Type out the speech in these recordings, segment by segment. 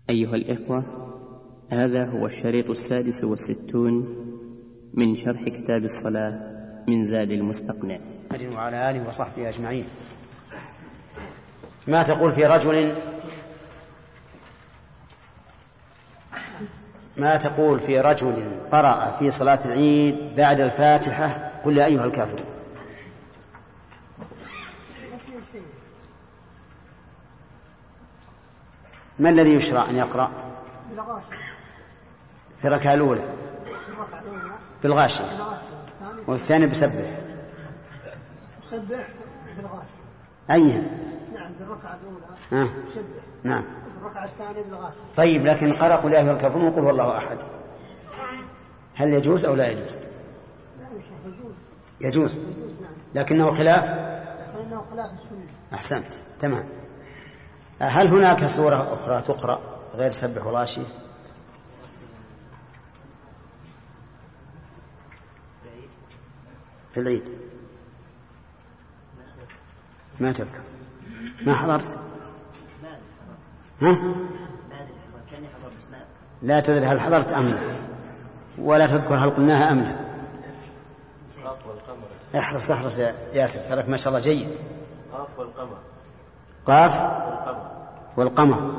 أيها الإخوة، هذا هو الشريط 66 من شرح كتاب الصلاة من زاد المستقنع وعلى آله وصحبه أجمعين. ما تقول في رجل قرأ في صلاة العيد بعد الفاتحة قل يا أيها الكافرون؟ ما الذي يشرع أن يقرأ في الركعة الأولى؟ بالغاشية، والثاني بسبح بالغاشية. أيها؟ نعم، بالركعة الأولى بسبح. نعم. الركعة الثانية بالغاشية. طيب، لكن قرأ قل يا أيها الكافرون وقل هو الله أحد، هل يجوز أو لا يجوز؟ يجوز، لكنه خلاف السنة. أحسنت، تمام. هل هناك سورة أخرى تقرأ غير سبح وغاشية؟ في العيد ما تذكر؟ ما حضرت؟ ها؟ لا تدري هل حضرت أم لا، ولا تذكر هل قلناها أم لا. احرص يا ياسر، ترك ما شاء الله جيد. قاف والقمر. قاف والقمر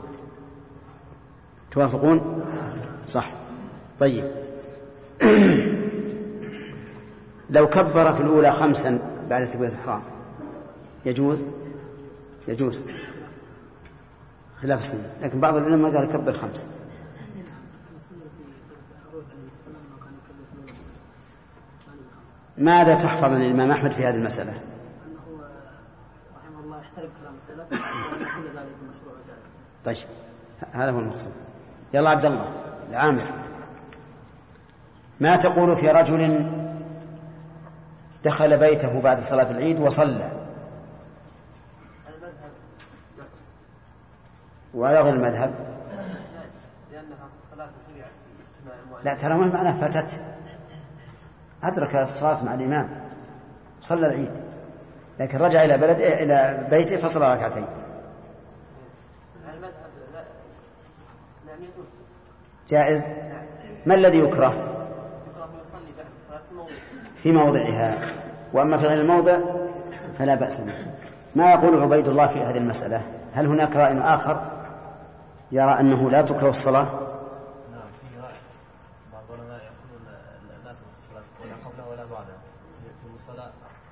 توافقون؟ صح. طيب. لو كبر في الأولى 5 بعد تكبيرة الإحرام يجوز خلاف السنة، لكن بعض العلماء قال كبر 5. ماذا تحفظ عن الإمام أحمد في هذه المسألة؟ أنه رحمه الله يحترم كلام المسألة وكل ذلك مشروع وجائز. طيب، هذا هو المقصود. يلا عبد الله العامر، ما تقول في رجل دخل بيته بعد صلاة العيد وصلى؟ المذهب نصر. ولا غير المذهب؟ لأنها صلاة شريعة. لا، ترى ما معنى فتت، أدرك الصلاة مع الإمام صلى العيد، لكن رجع إلى بيته فصلى ركعتين. المذهب لا يجوز. جائز. ما الذي يكره؟ يصلي بعد الصلاة في موضعها، وأما في غير الموضع فلا بأس به. ما يقول عبيد الله في هذه المسألة؟ هل هناك رأي آخر يرى أنه لا تكره الصلاة؟ نعم، في رأي. بعض العلماء يقولون لا تكره الصلاة ولا قبلها ولا بعدها، يكون الصلاة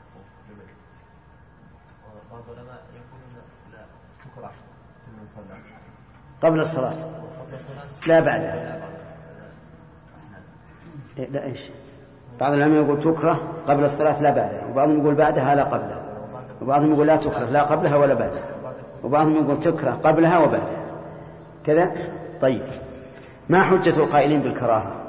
وبعض العلماء يقولون لا تكره ثم الصلاة قبل الصلاة لا بعدها. لا، إيش؟ بعض العلماء يقول تكره قبل الصلاة لا بعدها، وبعضهم يقول بعدها لا قبلها، وبعضهم يقول لا تكره لا قبلها ولا بعدها، وبعضهم يقول تكره قبلها وبعدها كذا. طيب، ما حجة القائلين بالكراهة؟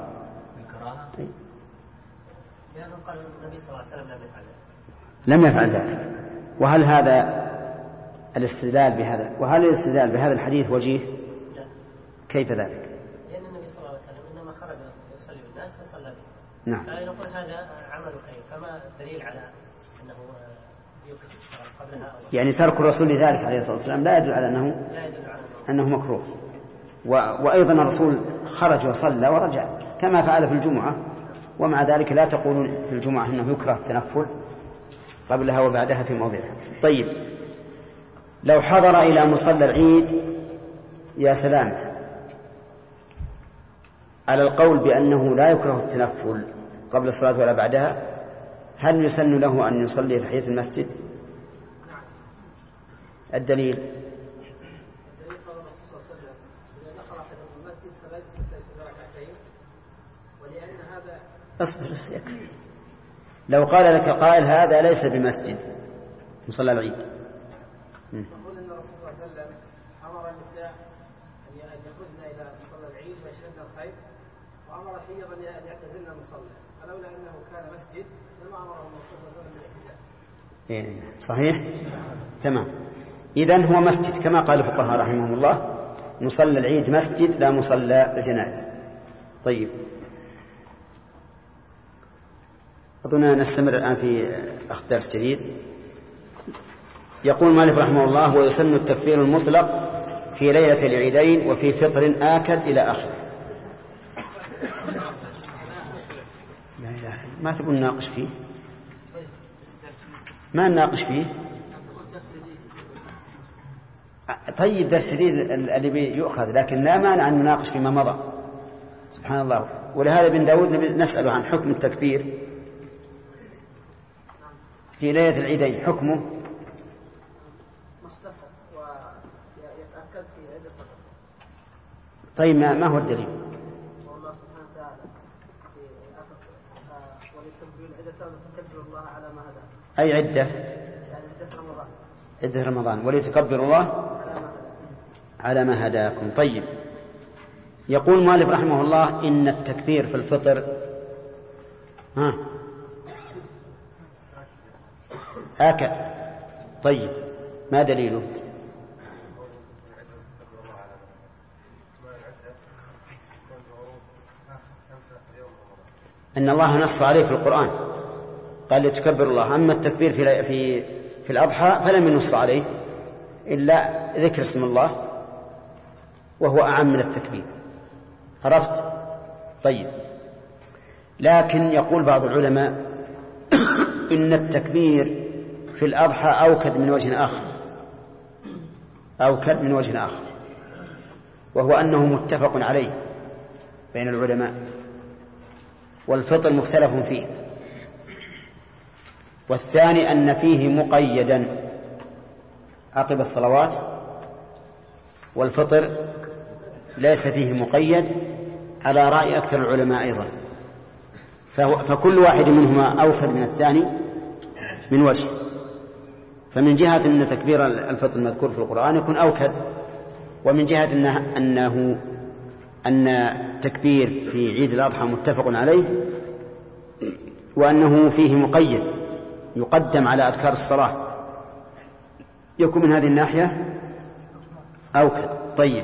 لأنه قال النبي صلى الله عليه وسلم لم يفعل ذلك. وهل هذا الاستدلال بهذا الحديث وجيه؟ كيف ذلك؟ لأن النبي صلى الله عليه وسلم إنما خرج يصلي بالناس فصلى به. نعم. فنقول هذا عمل خير، فما الدليل على أنه يكره الصلاة قبلها؟ يعني ترك الرسول لذلك عليه الصلاة والسلام لا يدل على أنه مكروه. وأيضا الرسول خرج وصلى ورجع كما فعل في الجمعة، ومع ذلك لا تقولون في الجمعة أنه يكره التنفل قبلها وبعدها في موضعها. طيب، لو حضر إلى مصلى العيد يا سلام على القول بأنه لا يكره التنفل قبل الصلاة ولا بعدها، هل يسن له أن يصلي في حيث المسجد؟ الدليل قال الرسول صلى الله عليه وسلم إذا دخل أحدكم المسجد فلا يصلي ركعتين، ولأن هذا اصبر يكفي. لو قال لك قائل هذا ليس بمسجد مصلى العيد، نقول أن الرسول صلى الله عليه وسلم أمر النساء أن يخرجن إلى مصلى العيد ويشهدن الخير، وأمر حيضا أن يعتزلن المصلى، فلولا أنه كان مسجد لما أمرهم الرسول صلى الله عليه وسلم بالاعتزال. صحيح، تمام. إذن هو مسجد كما قال الفقهاء رحمهم الله، مصلى العيد مسجد لا مصلى الجنائز. طيب، أظن نستمر الآن في أخذ درس جديد. يقول مالك رحمه الله: ويسن التكبير المطلق في ليلة العيدين وفي فطر آكد إلى آخره. لا إله ما تقول ناقش فيه، ما نناقش فيه. طيب درس جديد اللي بيؤخذ، لكن لا مانع أن نناقش فيما مضى. سبحان الله. ولهذا بن داود نسأله عن حكم التكبير في ليلة العيدين، حكمه ويتأكد في عدة فقط. طيب ما هو الدليل؟ والله سبحانه وتعالى ولتكبروا العدة ولتكبروا الله على ما هداكم. أي عدة؟ يعني عدة رمضان. عدة رمضان. ولتكبروا الله على ما هداكم. طيب، يقول مالك رحمه الله إن التكبير في الفطر آكد. طيب، ما دليله؟ أن الله نص عليه في القرآن، قال لتكبر الله. أما التكبير في الأضحى فلم ينص عليه إلا ذكر اسم الله، وهو أعم من التكبير. عرفت؟ طيب، لكن يقول بعض العلماء إن التكبير في الأضحى أوكد من وجه آخر، وهو أنه متفق عليه بين العلماء، والفطر مختلف فيه. والثاني أن فيه مقيدا عقب الصلوات، والفطر ليس فيه مقيد على رأي أكثر العلماء أيضا. فكل واحد منهما أوكد من الثاني من وجه. فمن جهة أن تكبير الفطر المذكور في القرآن يكون أوكد، ومن جهة أن التكبير في عيد الأضحى متفق عليه، وأنه فيه مقيد يقدم على أذكار الصلاة، يكون من هذه الناحية أوكد. طيب،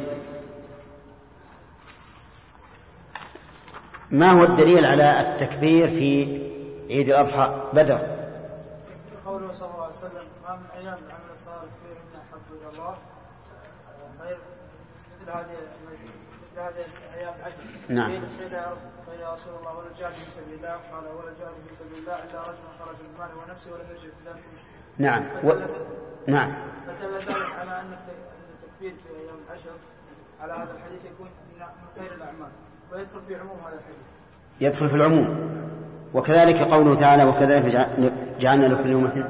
ما هو الدليل على التكبير في عيد الأضحى؟ بدر. قوله صلى الله عليه وسلم: ما من أيام العمل الصالح فيهن أحب إلى الله غير مثل هذه الأيام العشر. نعم. قيل يا رسول الله: ولا الجهاد في سبيل الله؟ قال: ولا الجهاد في سبيل الله إلا رجل خرج من ماله ونفسه ولم يجد في ذلك مشكلة. نعم. نعم. فدل ذلك على أن التكبير في أيام العشر على هذا الحديث يكون من خير الأعمال، ويدخل في عموم هذا الحديث. يدخل في العموم. وكذلك قوله تعالى: وكذلك جعلنا لكل أمة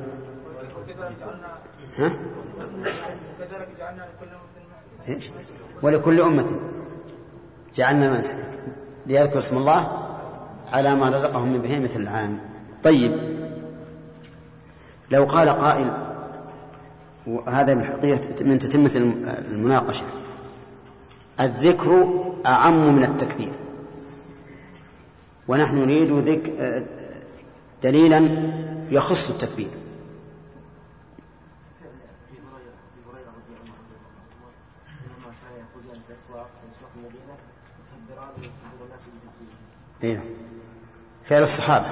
ولكل أمة جعلنا منسكا ليذكر اسم الله على ما رزقهم من بهيمة الأنعام. طيب، لو قال قائل، وهذا من تتمة المناقشة: الذكر أعم من التكبير، ونحن نريد دليلا يخص التكبير. فعل الصحابة.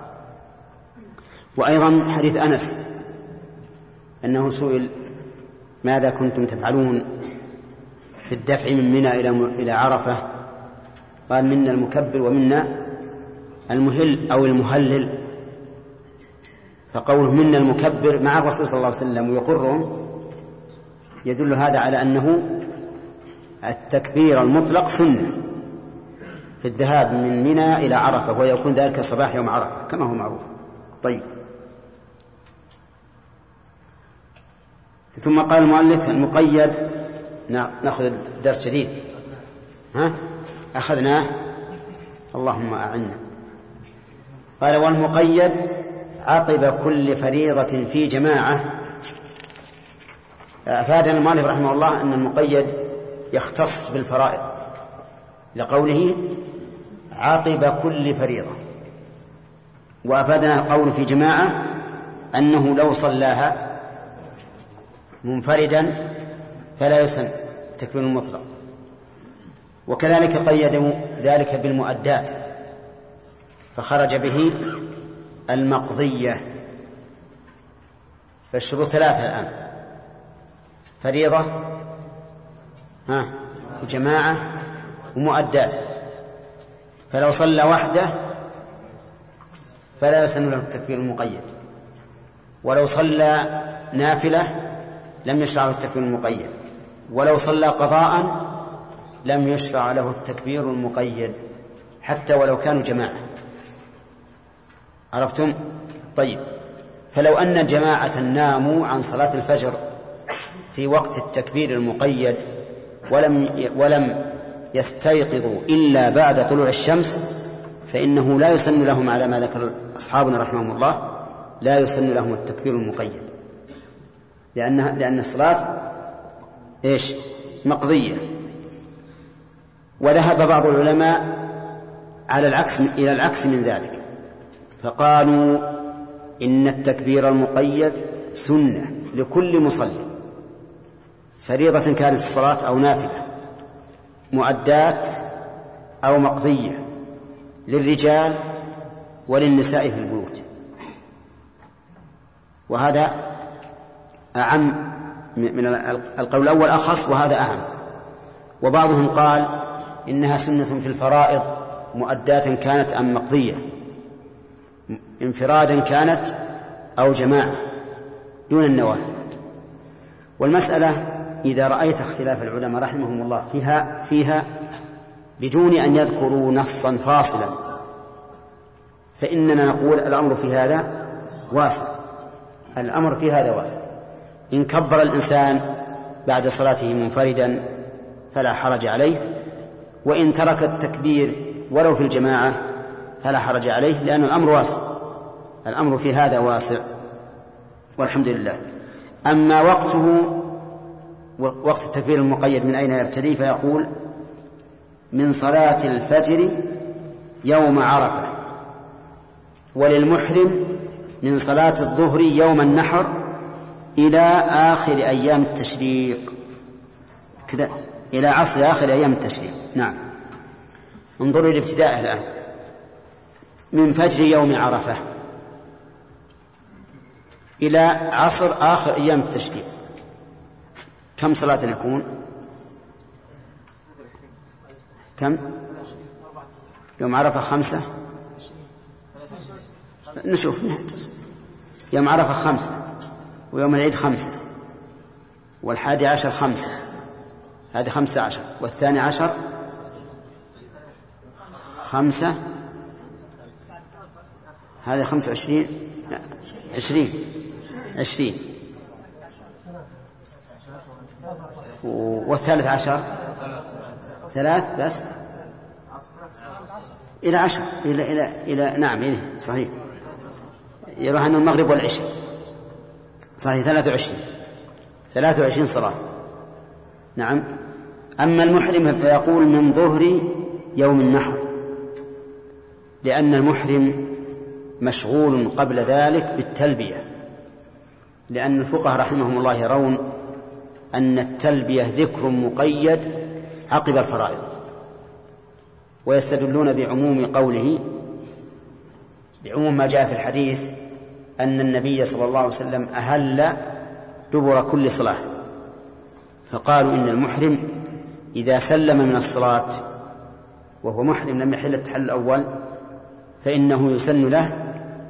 وأيضا حديث أنس أنه سئل: ماذا كنتم تفعلون في الدفع من منى إلى عرفة؟ قال: منا المكبر ومنا المهل أو المهلل. فقوله منا المكبر مع الرسول صلى الله عليه وسلم ويقرهم يدل هذا على أنه التكبير المطلق سنة في الذهاب من منى إلى عرفة، ويكون ذلك صباح يوم عرفة كما هو معروف. طيب، ثم قال المؤلف: المقيد. نأخذ درس جديد. أخذناه، اللهم أعنا. قال: والمقيد عقب كل فريضة في جماعة. أفادنا المؤلف رحمه الله أن المقيد يختص بالفرائض لقوله عقب كل فريضة، وأفادنا قول في جماعة أنه لو صلاها منفردا فلا يسن تكبير المطلق. وكذلك قيدوا ذلك بالمؤدات، فخرج به المقضية. فالشروط ثلاثة الآن: فريضة وجماعة ومؤدات. فلو صلى وحده فلا يسن له التكبير المقيد، ولو صلى نافلة لم يشرع له التكبير المقيد، ولو صلى قضاء لم يشرع له التكبير المقيد حتى ولو كانوا جماعة. عرفتم؟ طيب، فلو أن جماعة ناموا عن صلاة الفجر في وقت التكبير المقيد ولم يستيقظوا إلا بعد طلوع الشمس فإنه لا يسن لهم، على ما ذكر أصحابنا رحمهم الله، لا يسن لهم التكبير المقيد، لأن الصلاة مقضية. وذهب بعض العلماء إلى العكس من ذلك، فقالوا إن التكبير المقيد سنة لكل مصلي، فريضة كانت الصلاة أو نافلة، مؤدات أو مقضية، للرجال وللنساء في البيوت. وهذا أعم من القول الأول، أخص، وهذا أعم. وبعضهم قال إنها سنة في الفرائض، مؤدات كانت أم مقضية، انفرادا كانت أو جماعة، دون النوافل. والمسألة إذا رأيت اختلاف العلماء رحمهم الله فيها بدون أن يذكروا نصا فاصلا، فإننا نقول الأمر في هذا واسع، الأمر في هذا واسع. إن كبر الإنسان بعد صلاته منفردا فلا حرج عليه، وإن ترك التكبير ولو في الجماعة فلا حرج عليه، لأن الأمر واسع، الأمر في هذا واسع والحمد لله. أما وقت التكبير المقيد من أين يبتدي؟ فيقول من صلاة الفجر يوم عرفة، وللمحرم من صلاة الظهر يوم النحر إلى آخر أيام التشريق، كذا إلى عصر آخر أيام التشريق. نعم، انظروا الابتداء الآن، من فجر يوم عرفة إلى عصر آخر أيام التشريق، كم صلاة يكون؟ كم؟ يوم عرفة 5، نشوف يوم عرفة 5، ويوم العيد 5، والحادي عشر 5، هذه 15، والثاني عشر 5، هذه 25، 20، والثالث عشر 3 بس، إلى 10، إلى نعم، إلى صحيح، يروح أن المغرب والعشاء صحيح، 23 صلاة. نعم. أما المحرم فيقول من ظهر يوم النحر، لأن المحرم مشغول قبل ذلك بالتلبية، لأن الفقهاء رحمهم الله يرون أن التلبية ذكر مقيد عقب الفرائض، ويستدلون بعموم قوله، بعموم ما جاء في الحديث أن النبي صلى الله عليه وسلم أهل دبر كل صلاة، فقالوا إن المحرم إذا سلم من الصلاة وهو محرم لم يحل التحلل الأول فإنه يسن له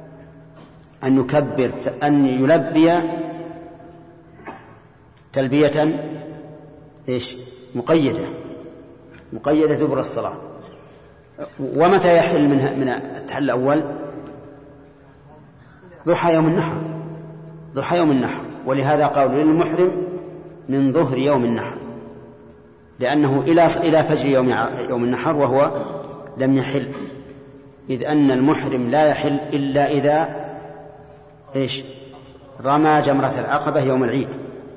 أن يلبي تلبية مقيدة دبر الصلاة. ومتى يحل من التحلل الأول؟ ضحى يوم النحر، ولهذا قالوا للمحرم من ظهر يوم النحر، لأنه إلى فجر يوم النحر وهو لم يحل، إذ أن المحرم لا يحل إلا إذا رمى جمرة العقبة يوم العيد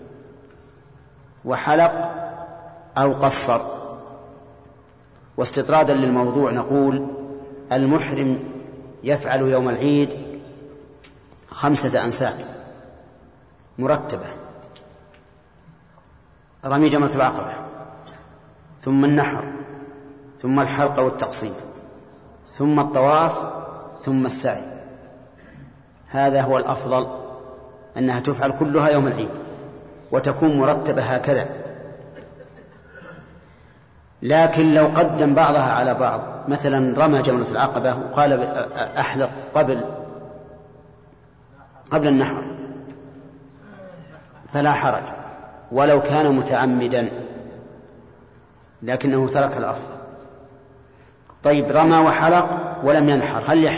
وحلق أو قصر. واستطرادا للموضوع نقول المحرم يفعل يوم العيد 5 أنساك مرتبة: رمي جمرة العقبة، ثم النحر، ثم الحلق والتقصير، ثم الطواف، ثم السعي. هذا هو الأفضل، أنها تفعل كلها يوم العيد وتكون مرتبة هكذا. لكن لو قدم بعضها على بعض، مثلا رمى جمرة العقبة وقال أحلق قبل النحر فلا حرج ولو كان متعمدا لكنه ترك الأفضل. طيب رمى وحلق ولم ينحر، هل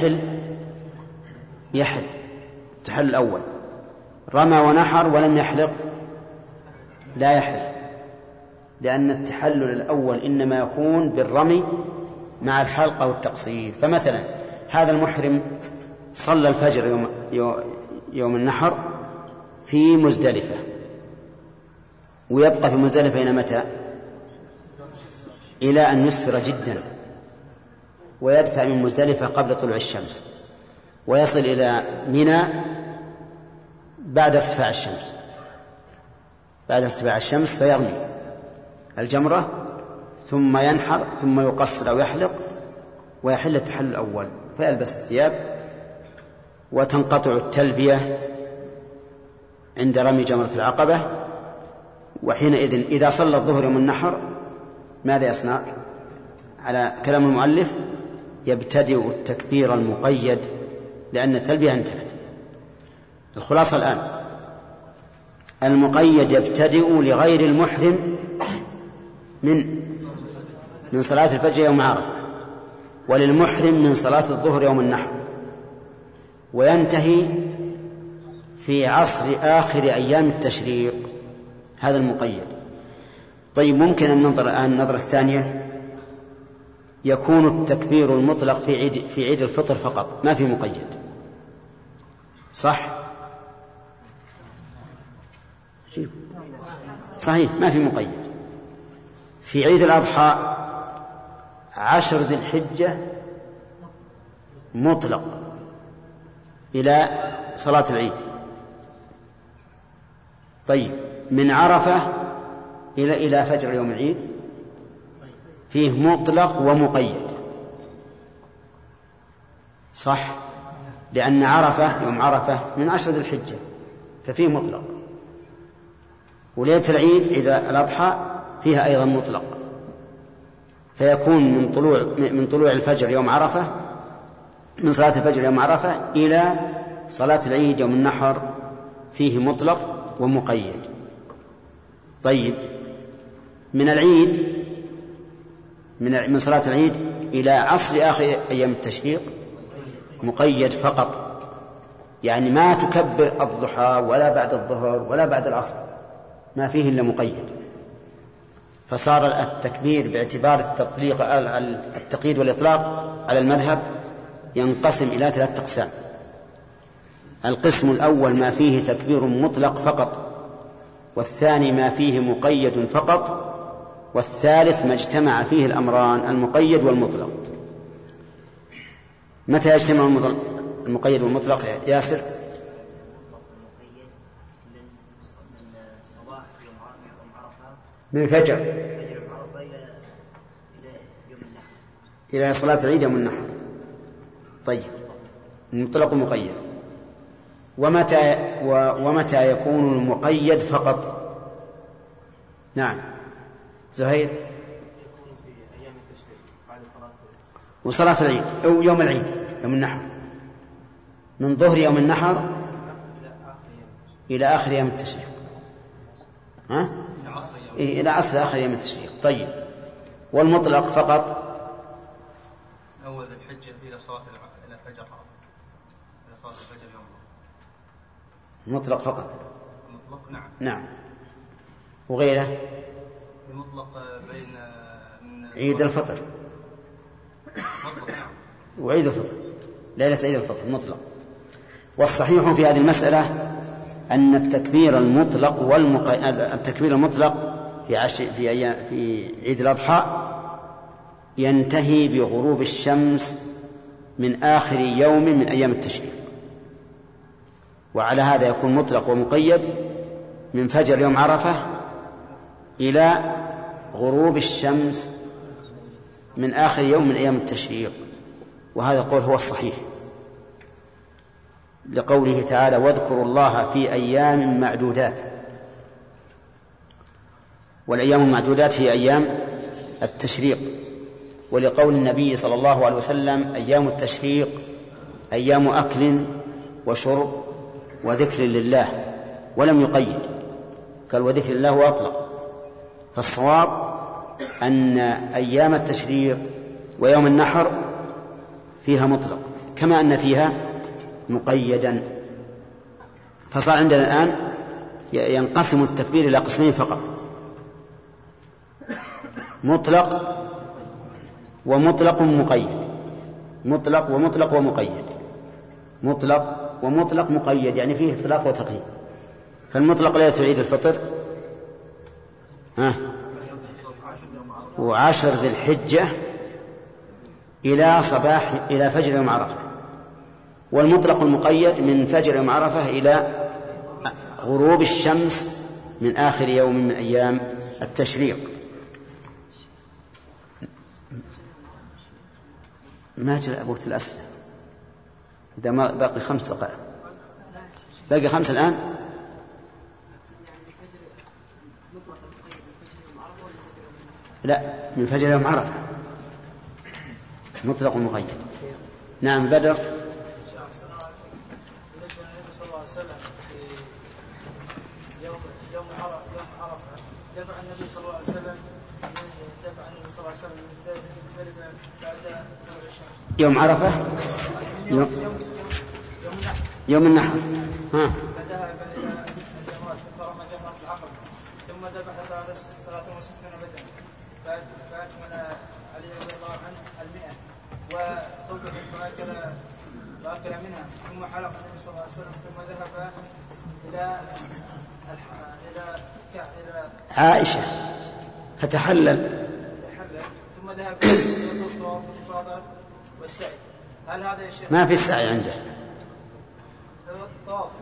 يحل تحل الأول. رمى ونحر ولم يحلق لا يحل، لأن التحلل الأول إنما يكون بالرمي مع الحلق أو التقصير. فمثلا هذا المحرم صلى الفجر يوم النحر في مزدلفة، ويبقى في مزدلفة إلى متى؟ إلى أن يسفر جدا، ويدفع من مزدلفة قبل طلوع الشمس، ويصل إلى منى بعد ارتفاع الشمس فيرمي الجمرة ثم ينحر ثم يقصر أو يحلق ويحل التحلل الأول، فيلبس الثياب وتنقطع التلبية عند رمي جمرة العقبة. وحينئذ إذا صلى الظهر يوم النحر ماذا يصنع؟ على كلام المؤلف يبتدئ التكبير المقيد لأن التلبية انتهت. الخلاصة الآن المقيد يبتدئ لغير المحرم من صلاة الفجر يوم عرفة، وللمحرم من صلاة الظهر يوم النحر، وينتهي في عصر آخر أيام التشريق. هذا المقيد. طيب ممكن أن ننظر الآن النظرة الثانية، يكون التكبير المطلق في عيد الفطر فقط، ما في مقيد، صح؟ صحيح ما في مقيد. في عيد الأضحى 10 ذي الحجة مطلق إلى صلاة العيد. طيب من عرفة إلى فجر يوم العيد فيه مطلق ومقيد، صح؟ لأن عرفة يوم عرفة من 10 ذي الحجة ففيه مطلق، وليلة العيد إذا الأضحى فيها أيضا مطلق، فيكون من طلوع الفجر يوم عرفة، من صلاة الفجر يوم عرفة إلى صلاة العيد يوم النحر فيه مطلق ومقيد. طيب من العيد من صلاة العيد إلى عصر آخر أيام التشريق مقيد فقط، يعني ما تكبر الضحى ولا بعد الظهر ولا بعد العصر، ما فيه إلا مقيد. فصار التكبير باعتبار التقييد والإطلاق على المذهب ينقسم إلى 3 أقسام. القسم الأول ما فيه تكبير مطلق فقط، والثاني ما فيه مقيد فقط، والثالث ما اجتمع فيه الأمران المقيد والمطلق. متى يجتمع المقيد والمطلق يا ياسر؟ من الفجر إلى صلاة العيد يوم النحر. طيب المطلق مقيد. ومتى يكون المقيد فقط؟ نعم زهير. وصلاة العيد أو يوم العيد يوم النحر، من ظهر يوم النحر إلى آخر يوم التشريق، إلى عصر آخر يوم التشريق. طيب والمطلق فقط أول الحجة إلى صلاة إلى فجر إلى صلاة الفجر يوم مطلق فقط. المطلق نعم. وغيره المطلق بين عيد الفطر مطلق نعم. وعيد الفطر ليلة عيد الفطر مطلق. والصحيح في هذه المسألة أن التكبير المطلق التكبير المطلق في عيد الأضحى ينتهي بغروب الشمس من آخر يوم من أيام التشريق، وعلى هذا يكون مطلق ومقيد من فجر يوم عرفة إلى غروب الشمس من آخر يوم من أيام التشريق. وهذا القول هو الصحيح لقوله تعالى واذكروا الله في أيام معدودات، والأيام المعدودات هي أيام التشريق، ولقول النبي صلى الله عليه وسلم: أيام التشريق أيام أكل وشرب وذكر لله، ولم يقيد، قال وذكر الله وأطلق. فالصواب أن أيام التشريق ويوم النحر فيها مطلق، كما أن فيها مقيدا. فصار عندنا الآن ينقسم التكبير إلى قسمين فقط: مطلق ومطلق مقيد، مطلق ومطلق ومقيد، مطلق ومطلق مقيد، يعني فيه اختلاف وتقييد. فالمطلق ليلة عيد الفطر و10 ذي الحجة إلى فجر يوم عرفة، والمطلق المقيد من فجر يوم عرفة إلى غروب الشمس من آخر يوم من أيام التشريق. ما جاء وقت الأسئلة، إذا ما باقي 5 دقائق، باقي 5 الآن. لا، من فجر يوم عرفة مطلق مقيد. نعم بدر. يوم عرفة دفع النبي صلى الله عليه وسلم بعد يوم عرفة يوم النحر. فذهب إلى الجمرات فرمى جمرة العقبة، ثم ذبح 63 بدنا، فأكمل علي رضي الله عنه 100 وطبخت فأكل منها، ثم حلق النبي صلى الله عليه وسلم، ثم ذهب إلى عائشة فتحلل، ثم ذهب إلى الطواف والإفاضة والسعي. هل هذا يا شيخ؟ ما في السعي عنده. طواف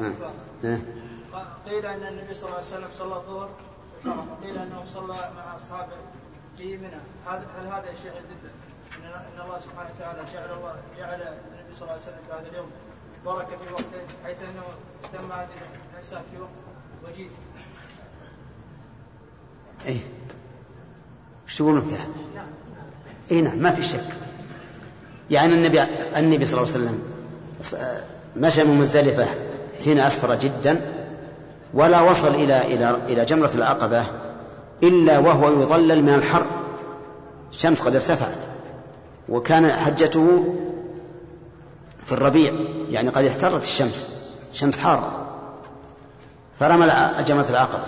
قيل أن النبي صلى الله عليه وسلم صلى الظهر وقيل أنه صلى مع أصحابه في منى. هل هذا يا شيخ يدل أن الله سبحانه وتعالى جعل النبي صلى الله عليه وسلم في هذا اليوم بركة في وقته، حيث أنه تم هذه الإحسان في وقت وجيز؟ إيه وش تقولون في هذا؟ إيه نعم، ما في شك. يعني النبي صلى الله عليه وسلم مشى من مزدلفة حين أسفر جدا، ولا وصل إلى جمرة العقبة إلا وهو يظلل من الحر، الشمس قد ارتفعت، وكان حجته في الربيع، يعني قد احترت الشمس حارة، فرمى جمرة العقبة.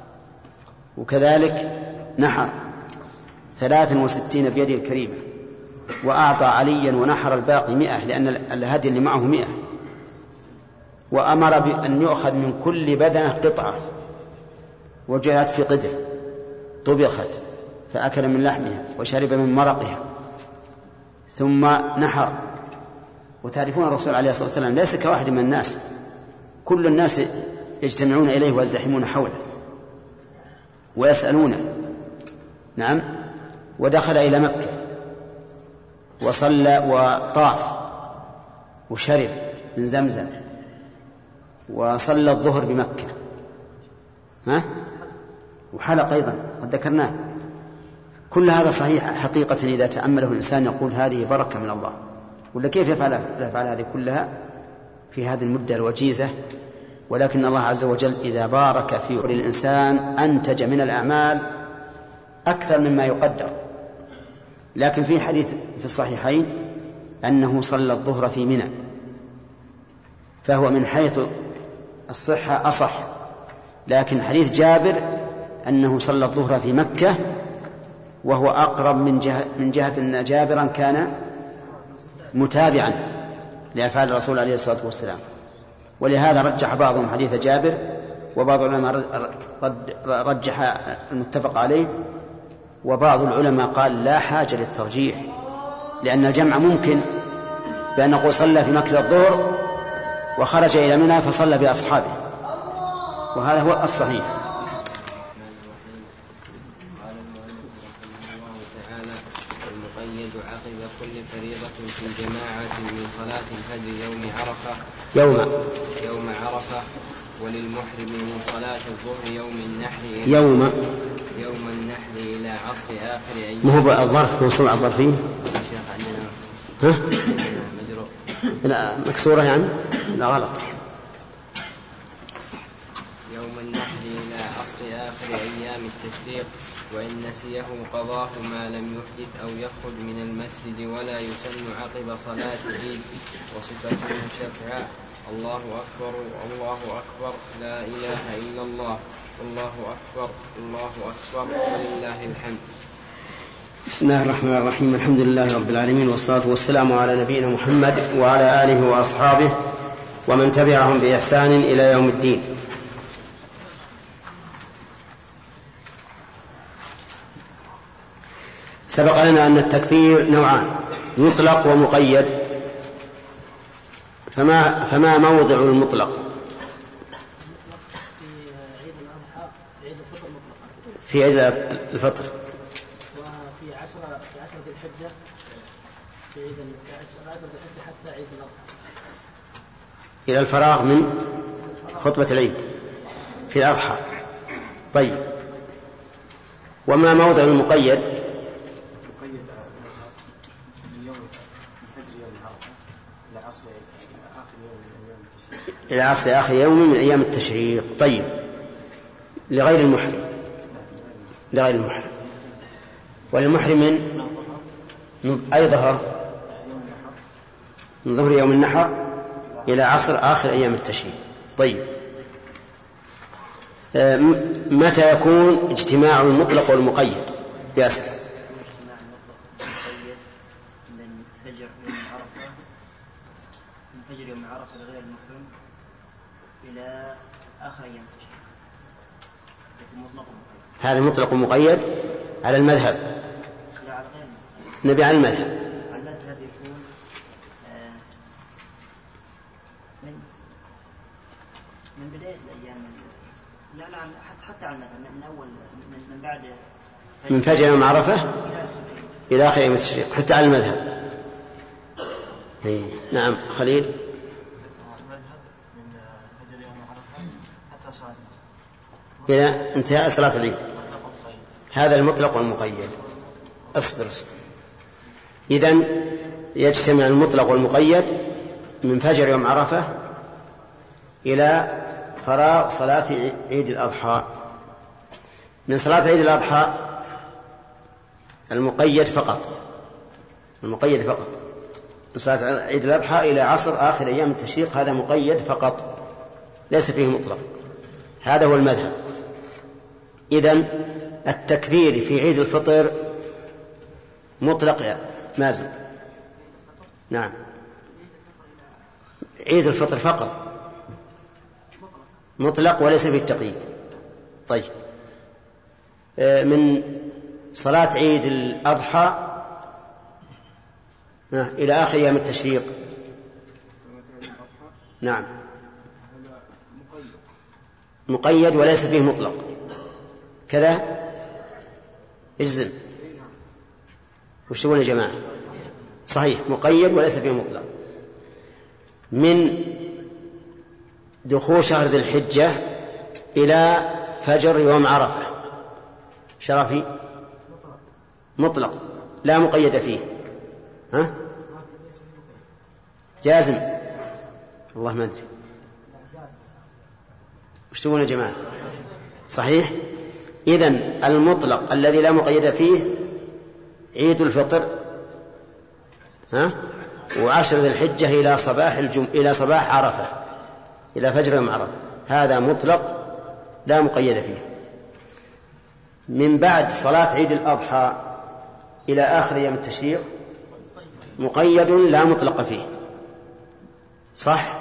وكذلك نحر 63 بيده الكريمة، وأعطى عليا ونحر الباقي 100، لأن الهدي اللي معه 100، وأمر بأن يؤخذ من كل بدنة قطعة وجاءت في قدر طبخت، فأكل من لحمها وشرب من مرقها ثم نحر. وتعرفون الرسول عليه الصلاة والسلام ليس كواحد من الناس، كل الناس يجتمعون إليه ويزدحمون حوله ويسألونه. نعم. ودخل إلى مكة وصلى وطاف وشرب من زمزم وصلى الظهر بمكة، وحلق أيضا قد ذكرناه. كل هذا صحيح حقيقة، إذا تأمله الإنسان يقول هذه بركة من الله، ولا كيف يفعل هذه كلها في هذه المدة الوجيزة؟ ولكن الله عز وجل إذا بارك في عمر الإنسان أنتج من الأعمال أكثر مما يقدر. لكن في حديث في الصحيحين أنه صلى الظهر في منى، فهو من حيث الصحة أصح. لكن حديث جابر أنه صلى الظهر في مكة وهو أقرب من جهة أن جابرا كان متابعا لأفعال الرسول عليه الصلاة والسلام. ولهذا رجح بعضهم حديث جابر، وبعض العلماء رجح المتفق عليه، وبعض العلماء قال لا حاجة للترجيح، لأن الجمع ممكن، بأن نقول صلى في مكة الظهر وخرج إلى منى فصلى بأصحابه، وهذا هو الصحيح. المقيد عقب كل فريضة في جماعة من صلاة الفجر يوم عرفة، وللمحرم من صلاة الظهر يوم النحر إلى عصر آخر أيام. ما هو الظرف منصوب على الظرفين؟ الشيخ عندنا ها؟ مجرور. لا مكسورة يعني؟ لا غلط. يوم النحر إلى عصر آخر أيام التشريق، وإن نسيه قضاه ما لم يحدث أو يخرج من المسجد، ولا يسن عقب صلاة العيد. وصفته شفعاء: الله أكبر الله أكبر لا إله إلا الله الله أكبر الله أكبر ولله الحمد. بسم الله الرحمن الرحيم. الحمد لله رب العالمين، والصلاة والسلام على نبينا محمد وعلى آله وأصحابه ومن تبعهم بإحسان إلى يوم الدين. سبق لنا أن التكبير نوعان: مطلق ومقيد. فما موضع المطلق؟ في عيد الفطر، وفي عشرة ذي الحجة، في عيد عشرة ذي الحجة حتى عيد الأضحى، إلى الفراغ من خطبة العيد في الأضحى. طيب، وما موضع المقيد؟ إلى عصر آخر يوم من أيام التشريق. طيب، لغير المحرم، لغير المحرم. وللمحرم من أي ظهر؟ من ظهر يوم النحر إلى عصر آخر أيام التشريق. طيب، متى يكون اجتماع المطلق والمقيد؟ ياسر. من فجر يوم عرفة، من فجر يوم عرفة لغير المحرم إلى آخر أيام التشريق. هذا مطلق ومقيد على المذهب. لا، على غير نبي على المذهب. على المذهب يكون من بداية الأيام. لا حتى على المذهب من أول من بعد من فجر يوم عرفة إلى آخر يوم التشريق، حتى على المذهب. نعم خليل. المذهب من فجر يوم عرفة حتى صلاة إلى انتهاء صلاة العيد. هذا المطلق والمقيد. اصبر. إذن يجتمع المطلق والمقيد من فجر يوم عرفة إلى فراغ صلاة عيد الأضحى. من صلاة عيد الأضحى المقيد فقط، المقيد فقط. من صلاة عيد الأضحى إلى عصر آخر أيام التشريق، هذا مقيد فقط، ليس فيه مطلق. هذا هو المذهب. إذن التكبير في عيد الفطر مطلق يا مازن. نعم، عيد الفطر فقط مطلق وليس فيه التقييد. طيب، من صلاة عيد الأضحى إلى آخر أيام التشريق. نعم، مقيد وليس فيه مطلق كذا. اجزم. وش تقول يا جماعة؟ صحيح، مقيد وليس فيه مطلق. من دخول شهر ذي الحجة إلى فجر يوم عرفة شرفي مطلق لا مقيد فيه. ها؟ جازم. والله ما أدري وش تقول يا جماعة؟ صحيح. إذن المطلق الذي لا مقيد فيه عيد الفطر، وعشر ذي الحجة إلى صباح عرفة، إلى فجر يوم عرفة، هذا مطلق لا مقيد فيه. من بعد صلاة عيد الأضحى إلى آخر أيام التشريق مقيد لا مطلق فيه. صح؟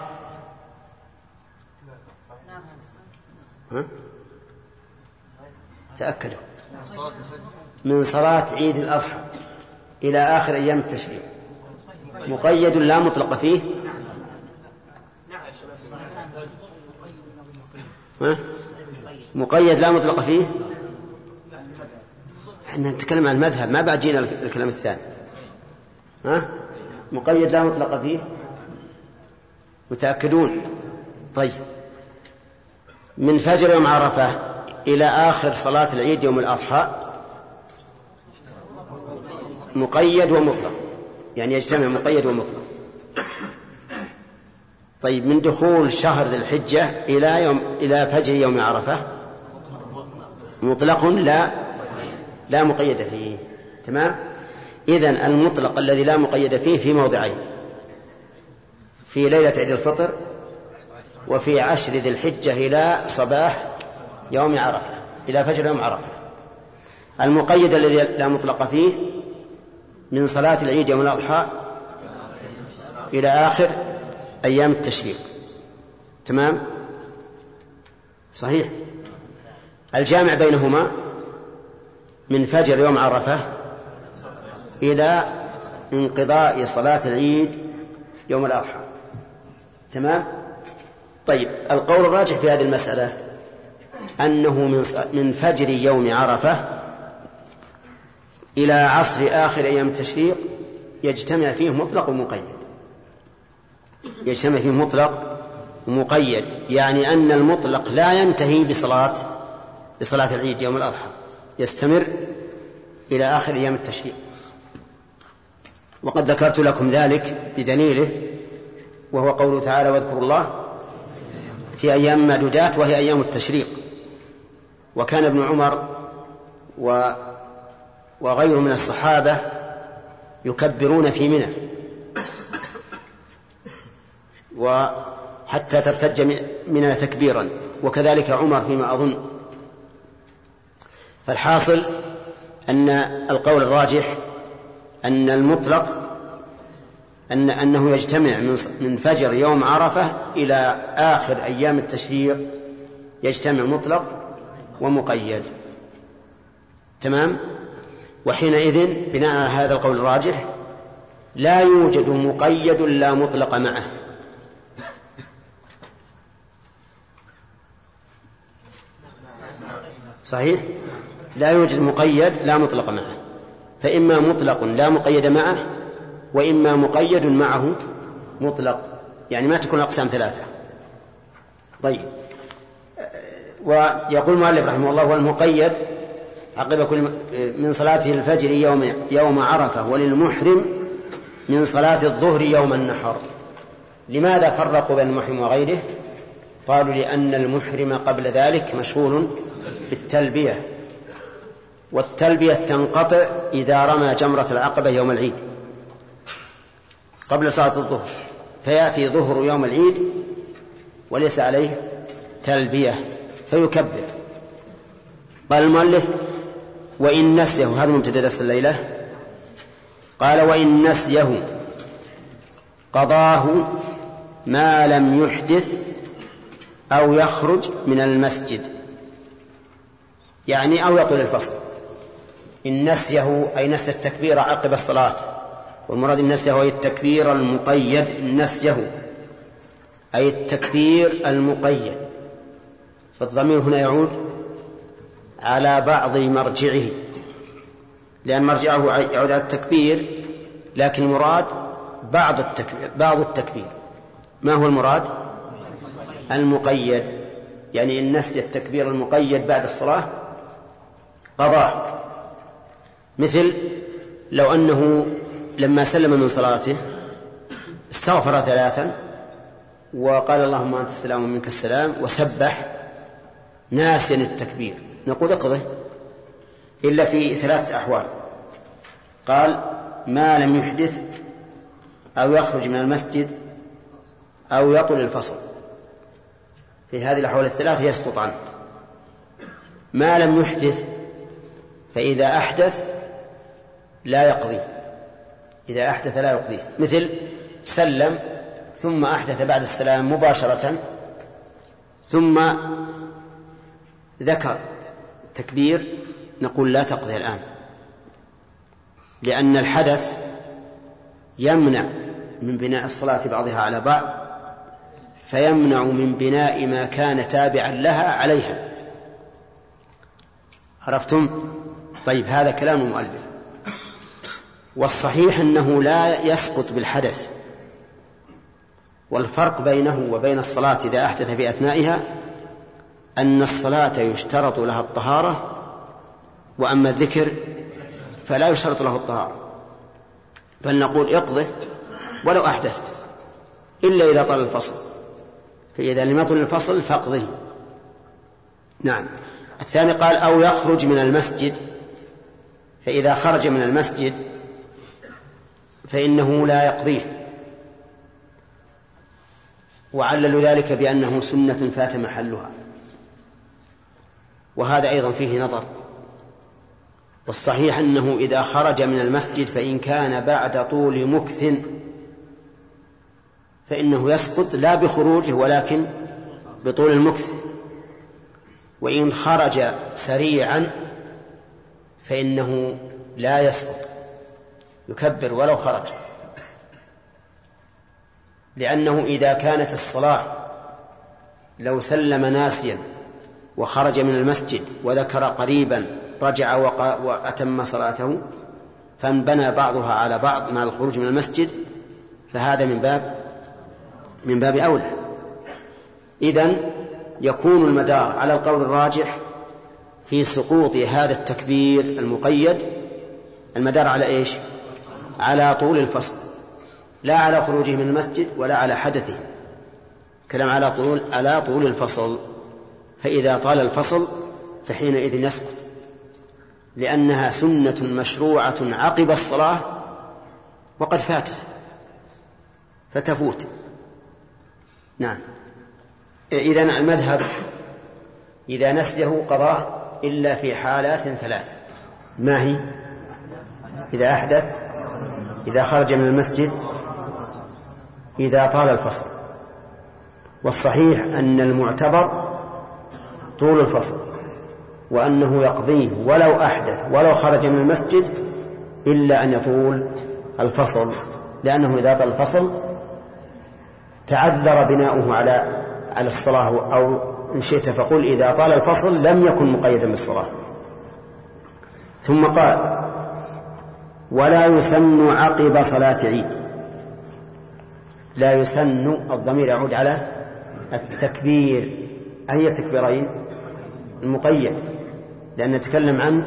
تأكدوا. من صلاة عيد الأضحى إلى آخر أيام التشريق مقيد لا مطلق فيه. مقيد لا مطلق فيه. احنا نتكلم عن المذهب، ما بعد جينا الكلام الثاني. مقيد لا مطلق فيه. متأكدون؟ طيب، من فجر يوم عرفة إلى آخر صلاة العيد يوم الأضحى مقيد ومطلق، يعني يجتمع مقيد ومطلق. طيب من دخول شهر ذي الحجة إلى فجر يوم عرفة مطلق لا مقيد فيه. تمام. إذن المطلق الذي لا مقيد فيه في موضعين: في ليلة عيد الفطر، وفي 10 ذي الحجة إلى صباح يوم عرفة، إلى فجر يوم عرفة. المقيد الذي لا مطلق فيه من صلاة العيد يوم الأضحى إلى آخر أيام التشريق. تمام. صحيح. الجامع بينهما من فجر يوم عرفة إلى انقضاء صلاة العيد يوم الأضحى. تمام. طيب القول الراجح في هذه المسألة أنه من فجر يوم عرفة إلى عصر آخر أيام التشريق يجتمع فيه مطلق ومقيد. يجتمع فيه مطلق ومقيد، يعني أن المطلق لا ينتهي بصلاة العيد يوم الأضحى، يستمر إلى آخر أيام التشريق. وقد ذكرت لكم ذلك بدليله، وهو قوله تعالى: واذكروا الله في أيام معدودات، وهي أيام التشريق. وكان ابن عمر وغيره من الصحابة يكبرون في منى وحتى ترتج منى تكبيرا، وكذلك عمر فيما أظن. فالحاصل أن القول الراجح أن المطلق أنه يجتمع من فجر يوم عرفة إلى آخر أيام التشريق، يجتمع مطلق ومقيد. تمام. وحينئذ بناء على هذا القول الراجح لا يوجد مقيد لا مطلق معه. صحيح. لا يوجد مقيد لا مطلق معه، فإما مطلق لا مقيد معه، وإما مقيد معه مطلق، يعني ما تكون أقسام ثلاثة. طيب. ويقول المؤلف رحمه الله: والمقيد عقب كل من صلاته الفجر يوم عرفة، وللمحرم من صلاة الظهر يوم النحر. لماذا فرقوا بين المحرم وغيره؟ قالوا: لأن المحرم قبل ذلك مشغول بالتلبية، والتلبية تنقطع إذا رمى جمرة العقبة يوم العيد قبل صلاة الظهر، فيأتي ظهر يوم العيد وليس عليه تلبية فيكبر. قال المؤلف: وإن نسيه، هذا مبتدأ درس الليلة. قال: وإن نسيه قضاه ما لم يحدث أو يخرج من المسجد، يعني أو يطول الفصل. إن نسيه أي نسي التكبير عقب الصلاة، والمراد النسيه هو التكبير المقيد. نسيه أي التكبير المقيد، فالضمير هنا يعود على بعض مرجعه، لأن مرجعه يعود على التكبير، لكن المراد بعض التكبير. ما هو المراد؟ المقيد، يعني إن نسي التكبير المقيد بعد الصلاة قضاه. مثل لو أنه لما سلم من صلاته استغفر 3 وقال: اللهم أنت السلام ومنك السلام، وسبح ناسيا التكبير، نقول اقضه، إلا في 3 أحوال. قال: ما لم يحدث، أو يخرج من المسجد، أو يطول الفصل. في هذه الأحوال الثلاث يسقط عنه. ما لم يحدث، فإذا أحدث لا يقضي، إذا أحدث لا يقضيه. مثل سلم ثم أحدث بعد السلام مباشرة، ثم ذكر تكبير، نقول لا تقضي الآن، لأن الحدث يمنع من بناء الصلاة بعضها على بعض، فيمنع من بناء ما كان تابعا لها عليها. عرفتم؟ طيب، هذا كلام المؤلف. والصحيح أنه لا يسقط بالحدث، والفرق بينه وبين الصلاة إذا أحدث في أثنائها أن الصلاة يشترط لها الطهارة، وأما الذكر فلا يشترط له الطهارة. بل نقول اقضه ولو أحدثت إلا إذا طال الفصل، فإذا لم يطل الفصل فاقضه. نعم. الثاني قال أو يخرج من المسجد، فإذا خرج من المسجد فإنه لا يقضيه، وعلل ذلك بأنه سنة فات محلها، وهذا أيضا فيه نظر. والصحيح أنه إذا خرج من المسجد فإن كان بعد طول مكث فإنه يسقط لا بخروجه ولكن بطول المكث، وإن خرج سريعا فإنه لا يسقط، يكبر ولو خرج، لأنه إذا كانت الصلاة لو سلم ناسيا وخرج من المسجد وذكر قريبا رجع وأتم صلاته فانبنى بعضها على بعض مع الخروج من المسجد، فهذا من باب أولى. إذن يكون المدار على القول الراجح في سقوط هذا التكبير المقيد، المدار على إيش؟ على طول الفصل، لا على خروجه من المسجد ولا على حدثه، كلام على طول الفصل. فإذا طال الفصل فحينئذ يسقط، لأنها سنة مشروعة عقب الصلاة وقد فاتت فتفوت. نعم. إذن المذهب إذا نسيه قضاه إلا في حالات ثلاث. ما هي؟ إذا أحدث، إذا خرج من المسجد، إذا طال الفصل. والصحيح أن المعتبر طول الفصل، وأنه يقضيه ولو أحدث ولو خرج من المسجد إلا أن يطول الفصل، لأنه إذا طال الفصل تعذر بناؤه على الصلاة، أو إن شئت فقل إذا طال الفصل لم يكن مقيدا بالصلاة. ثم قال ولا يسن عقب صلاة عيد. لا يسن الضمير يعود على التكبير، أي تكبيرين؟ المقيد، لأن نتكلم عن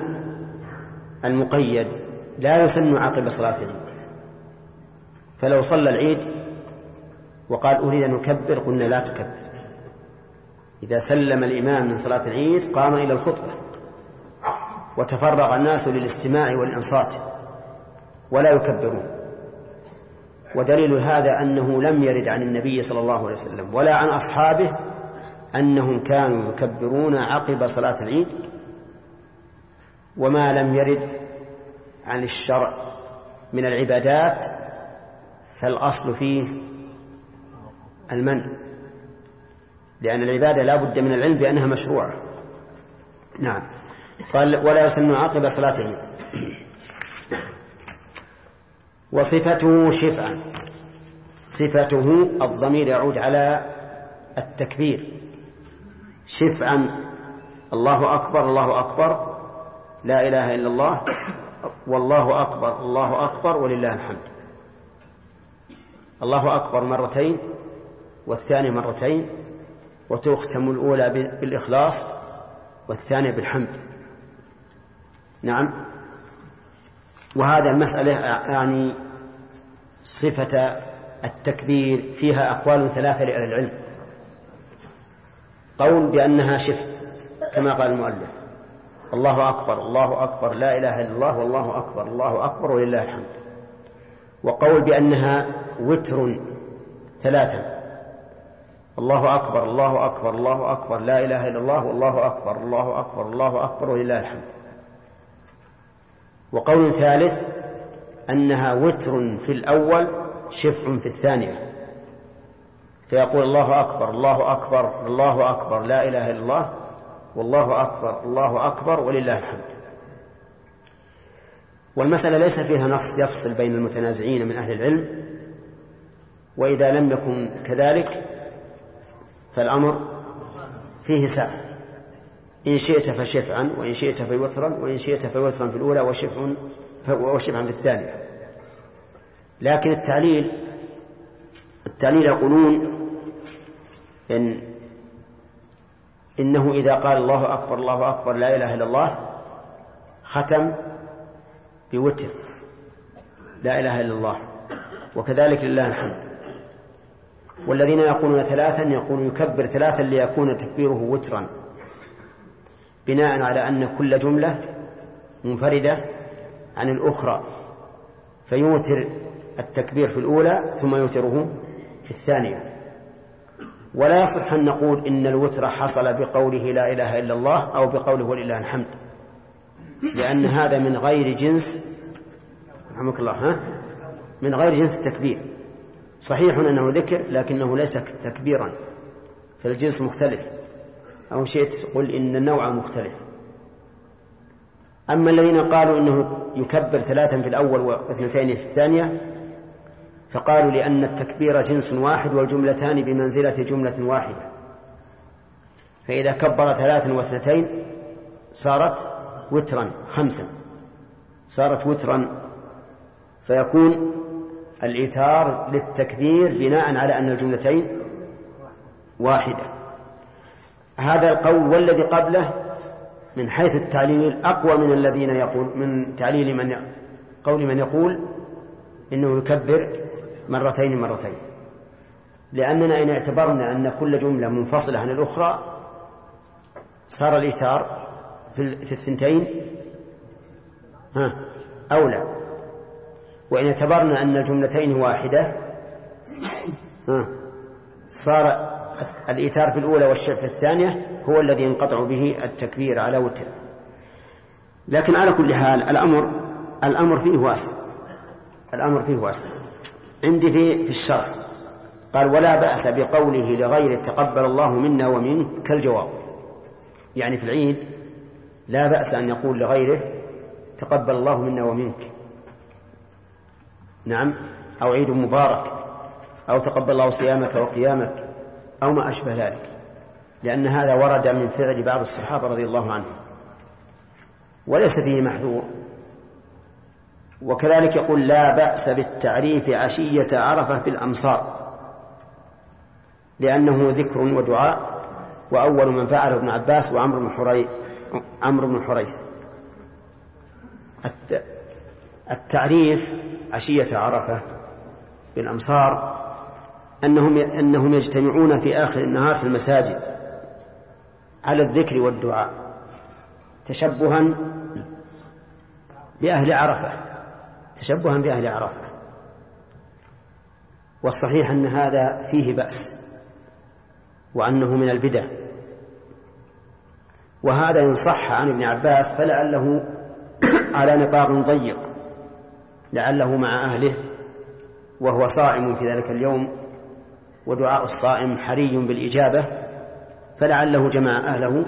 المقيد. لا يسن عقب صلاة العيد، فلو صلى العيد وقال أريد أن أكبر قلنا لا تكبر. إذا سلم الإمام من صلاة العيد قام إلى الخطبة وتفرغ الناس للاستماع والإنصات ولا يكبرون. ودليل هذا أنه لم يرد عن النبي صلى الله عليه وسلم ولا عن أصحابه أنهم كانوا يكبرون عقب صلاة العيد، وما لم يرد عن الشرع من العبادات فالأصل فيه المنع، لأن العبادة لا بد من العلم بأنها مشروعة. نعم. قال ولا يسن عقب صلاة العيد. وصفته شفعا. صفته الضمير يعود على التكبير. شفعا الله أكبر الله أكبر لا إله إلا الله والله أكبر الله أكبر ولله الحمد. الله أكبر مرتين والثانية مرتين، وتختم الأولى بالإخلاص والثانية بالحمد. نعم. وهذا المسألة يعني صفة التكبير فيها أقوال ثلاثة لأهل العلم. قول بأنها شفع كما قال المؤلف الله أكبر الله أكبر لا إله إلا الله والله أكبر الله أكبر ولله الحمد. وقول بأنها وتر ثلاثا الله أكبر الله أكبر الله أكبر لا إله إلا الله والله أكبر الله أكبر الله أكبر ولله الحمد. وقول ثالث أنها وتر في الأول شفع في الثانية، فيقول الله أكبر الله أكبر الله أكبر لا إله إلا الله والله أكبر الله أكبر ولله الحمد. والمسألة ليس فيها نص يفصل بين المتنازعين من أهل العلم، وإذا لم يكن كذلك فالأمر فيه سعة، إن شئت فشفعا وإن شئت فوترا وإن شئت فوترا في الأولى وشفعا في الثانية. لكن التعليل يقولون إنه إذا قال الله أكبر الله أكبر لا إله إلا الله ختم بوتر، لا إله إلا الله، وكذلك لله الحمد. والذين يقولون 3 يقولون يكبر 3 ليكون تكبيره وترا، بناء على أن كل جملة منفردة عن الأخرى، فيوتر التكبير في الأولى ثم يوتره في الثانية. ولا يصح أن نقول إن الوتر حصل بقوله لا إله إلا الله أو بقوله ولله الحمد، لأن هذا من غير جنس رحمك الله من غير جنس التكبير. صحيح أنه ذكر لكنه ليس تكبيرا، فالجنس مختلف، أو شئت قل إن النوع مختلف. أما الذين قالوا إنه يكبر 3 في الأول و2 في الثانية، فقالوا لأن التكبير جنس واحد والجملتان بمنزلة جملة واحدة، فإذا كبر 3 و2 صارت وترا 5، صارت وترا، فيكون الإيتار للتكبير بناء على أن الجملتين واحدة. هذا القول والذي قبله من حيث التعليل أقوى من الذين يقول من تعليل قول من يقول إنه يكبر 2 مرتين، لأننا إن اعتبرنا أن كل جملة منفصلة عن الأخرى صار الإيتار في 2 أولى، وإن اعتبرنا أن الجملتين واحدة صار الإيتار في الأولى والشرط في الثانية هو الذي ينقطع به التكبير على وتر. لكن على كل حال الأمر فيه واسع، الأمر فيه واسع. عندي في الشرح قال ولا بأس بقوله لغيره تقبل الله منا ومنك كالجواب، يعني في العيد لا بأس أن يقول لغيره تقبل الله منا ومنك، نعم، أو عيد مبارك، أو تقبل الله صيامك وقيامك، أو ما أشبه ذلك، لأن هذا ورد من فعل بعض الصحابة رضي الله عنهم وليس فيه محذور. وكذلك يقول لا بأس بالتعريف عشية عرفة بالأمصار، لأنه ذكر ودعاء، وأول من فعله ابن عباس وعمرو بن حريث. التعريف عشية عرفة بالأمصار أنهم يجتمعون في آخر النهار في المساجد على الذكر والدعاء تشبها بأهل عرفة، والصحيح أن هذا فيه بأس وأنه من البدع، وهذا إن صح عن ابن عباس فلعله على نطاق ضيق، لعله مع أهله وهو صائم في ذلك اليوم، ودعاء الصائم حري بالإجابة، فلعله جمع أهله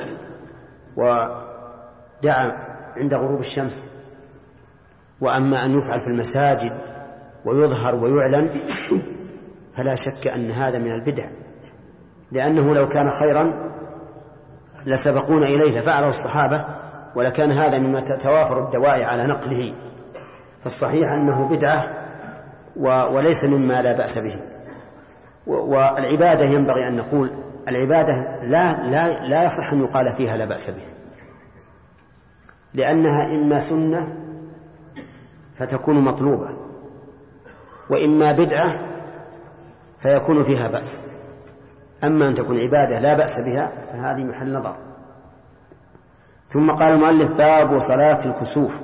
ودعا عند غروب الشمس. وأما أن يفعل في المساجد ويظهر ويعلن فلا شك أن هذا من البدع، لأنه لو كان خيرا لسبقون إليه لفعله الصحابة، ولكان هذا مما تتوافر الدواعي على نقله. فالصحيح أنه بدعة وليس مما لا بأس به. والعبادة ينبغي أن نقول العبادة لا يصح أن يقال فيها لا بأس به، لأنها إما سنة فتكون مطلوبة، وإما بدعة فيكون فيها بأس. أما أن تكون عبادة لا بأس بها فهذه محل نظر. ثم قال المؤلف باب صلاة الكسوف.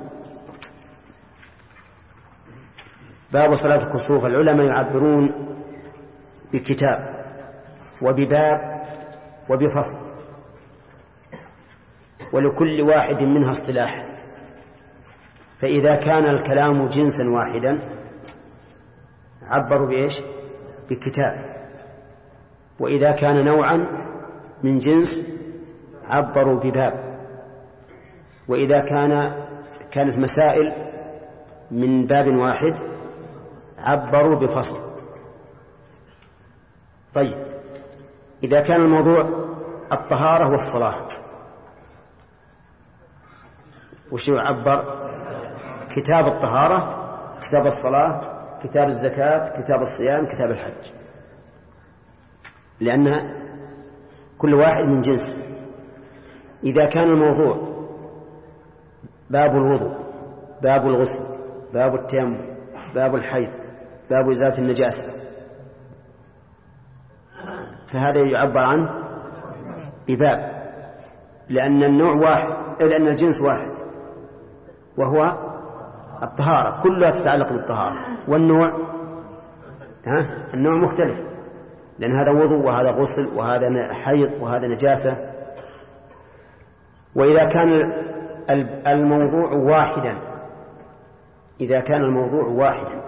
باب صلاة الكسوف العلماء يعبرون بكتاب وبباب وبفصل، ولكل واحد منها اصطلاح. فإذا كان الكلام جنسا واحدا عبروا بإيش؟ بكتاب، وإذا كان نوعا من جنس عبروا بباب، وإذا كانت مسائل من باب واحد عبروا بفصل. طيب، إذا كان الموضوع الطهارة والصلاة وش يعبر؟ كتاب الطهارة، كتاب الصلاة، كتاب الزكاة، كتاب الصيام، كتاب الحج، لأن كل واحد من جنس. إذا كان الموضوع باب الوضوء، باب الغسل، باب التيمم، باب الحيض، باب إزالة النجاسة، فهذا يعبر عنه بباب، لأن النوع واحد، لأن الجنس واحد وهو الطهارة، كلها تتعلق بالطهارة، والنوع النوع مختلف، لأن هذا وضوء وهذا غسل وهذا حيض وهذا نجاسة. وإذا كان الموضوع واحدا، إذا كان الموضوع واحدا،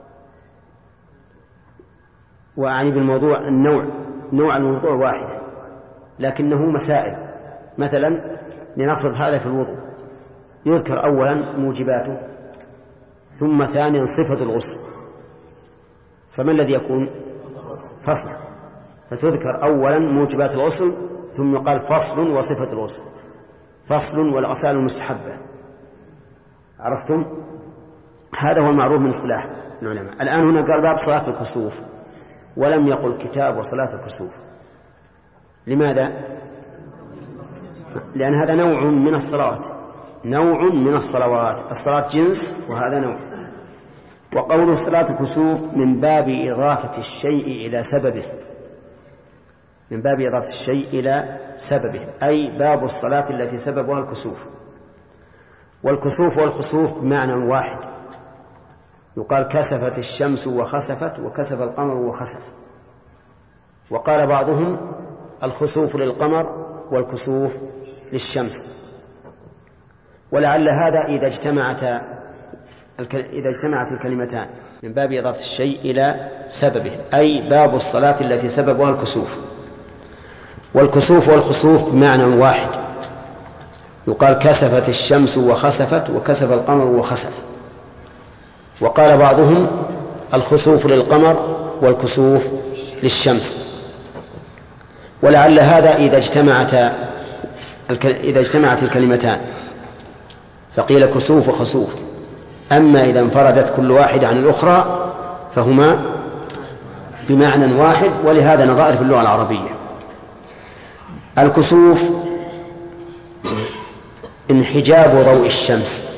وأعني بالموضوع نوع الموضوع واحدا لكنه مسائل، مثلا لنفرض هذا في الوضوء يذكر أولا موجباته، ثم ثانيا صفة الغسل، فما الذي يكون؟ فصل، فتذكر أولا موجبات الغسل ثم يقال فصل وصفة الغسل، فصل والغسال المستحبة. عرفتم؟ هذا هو المعروف من اصطلاح العلماء. الآن هنا قال باب صلاة الكسوف ولم يقل كتاب وصلاة الكسوف. لماذا؟ لأن هذا نوع من الصلوات، نوع من الصلوات، الصلاة جنس وهذا نوع. وقول صلاة الكسوف من باب إضافة الشيء إلى سببه، من باب إضافة الشيء إلى سببه، أي باب الصلاة التي سببها الكسوف. والكسوف والخسوف بمعنى واحد، يقال كسفت الشمس وخسفت، وكسف القمر وخسف. وقال بعضهم الخسوف للقمر والكسوف للشمس. ولعل هذا إذا اجتمعت الكلمتان من باب إضافة الشيء إلى سببه، أي باب الصلاة التي سببها الكسوف. والكسوف والخسوف بمعنى واحد، يقال كسفت الشمس وخسفت، وكسف القمر وخسف. وقال بعضهم الخسوف للقمر والكسوف للشمس. ولعل هذا إذا اجتمعت الكلمتان فقيل كسوف وخسوف. أما إذا انفردت كل واحد عن الأخرى فهما بمعنى واحد، ولهذا نظائر في اللغة العربية. الكسوف انحجاب ضوء الشمس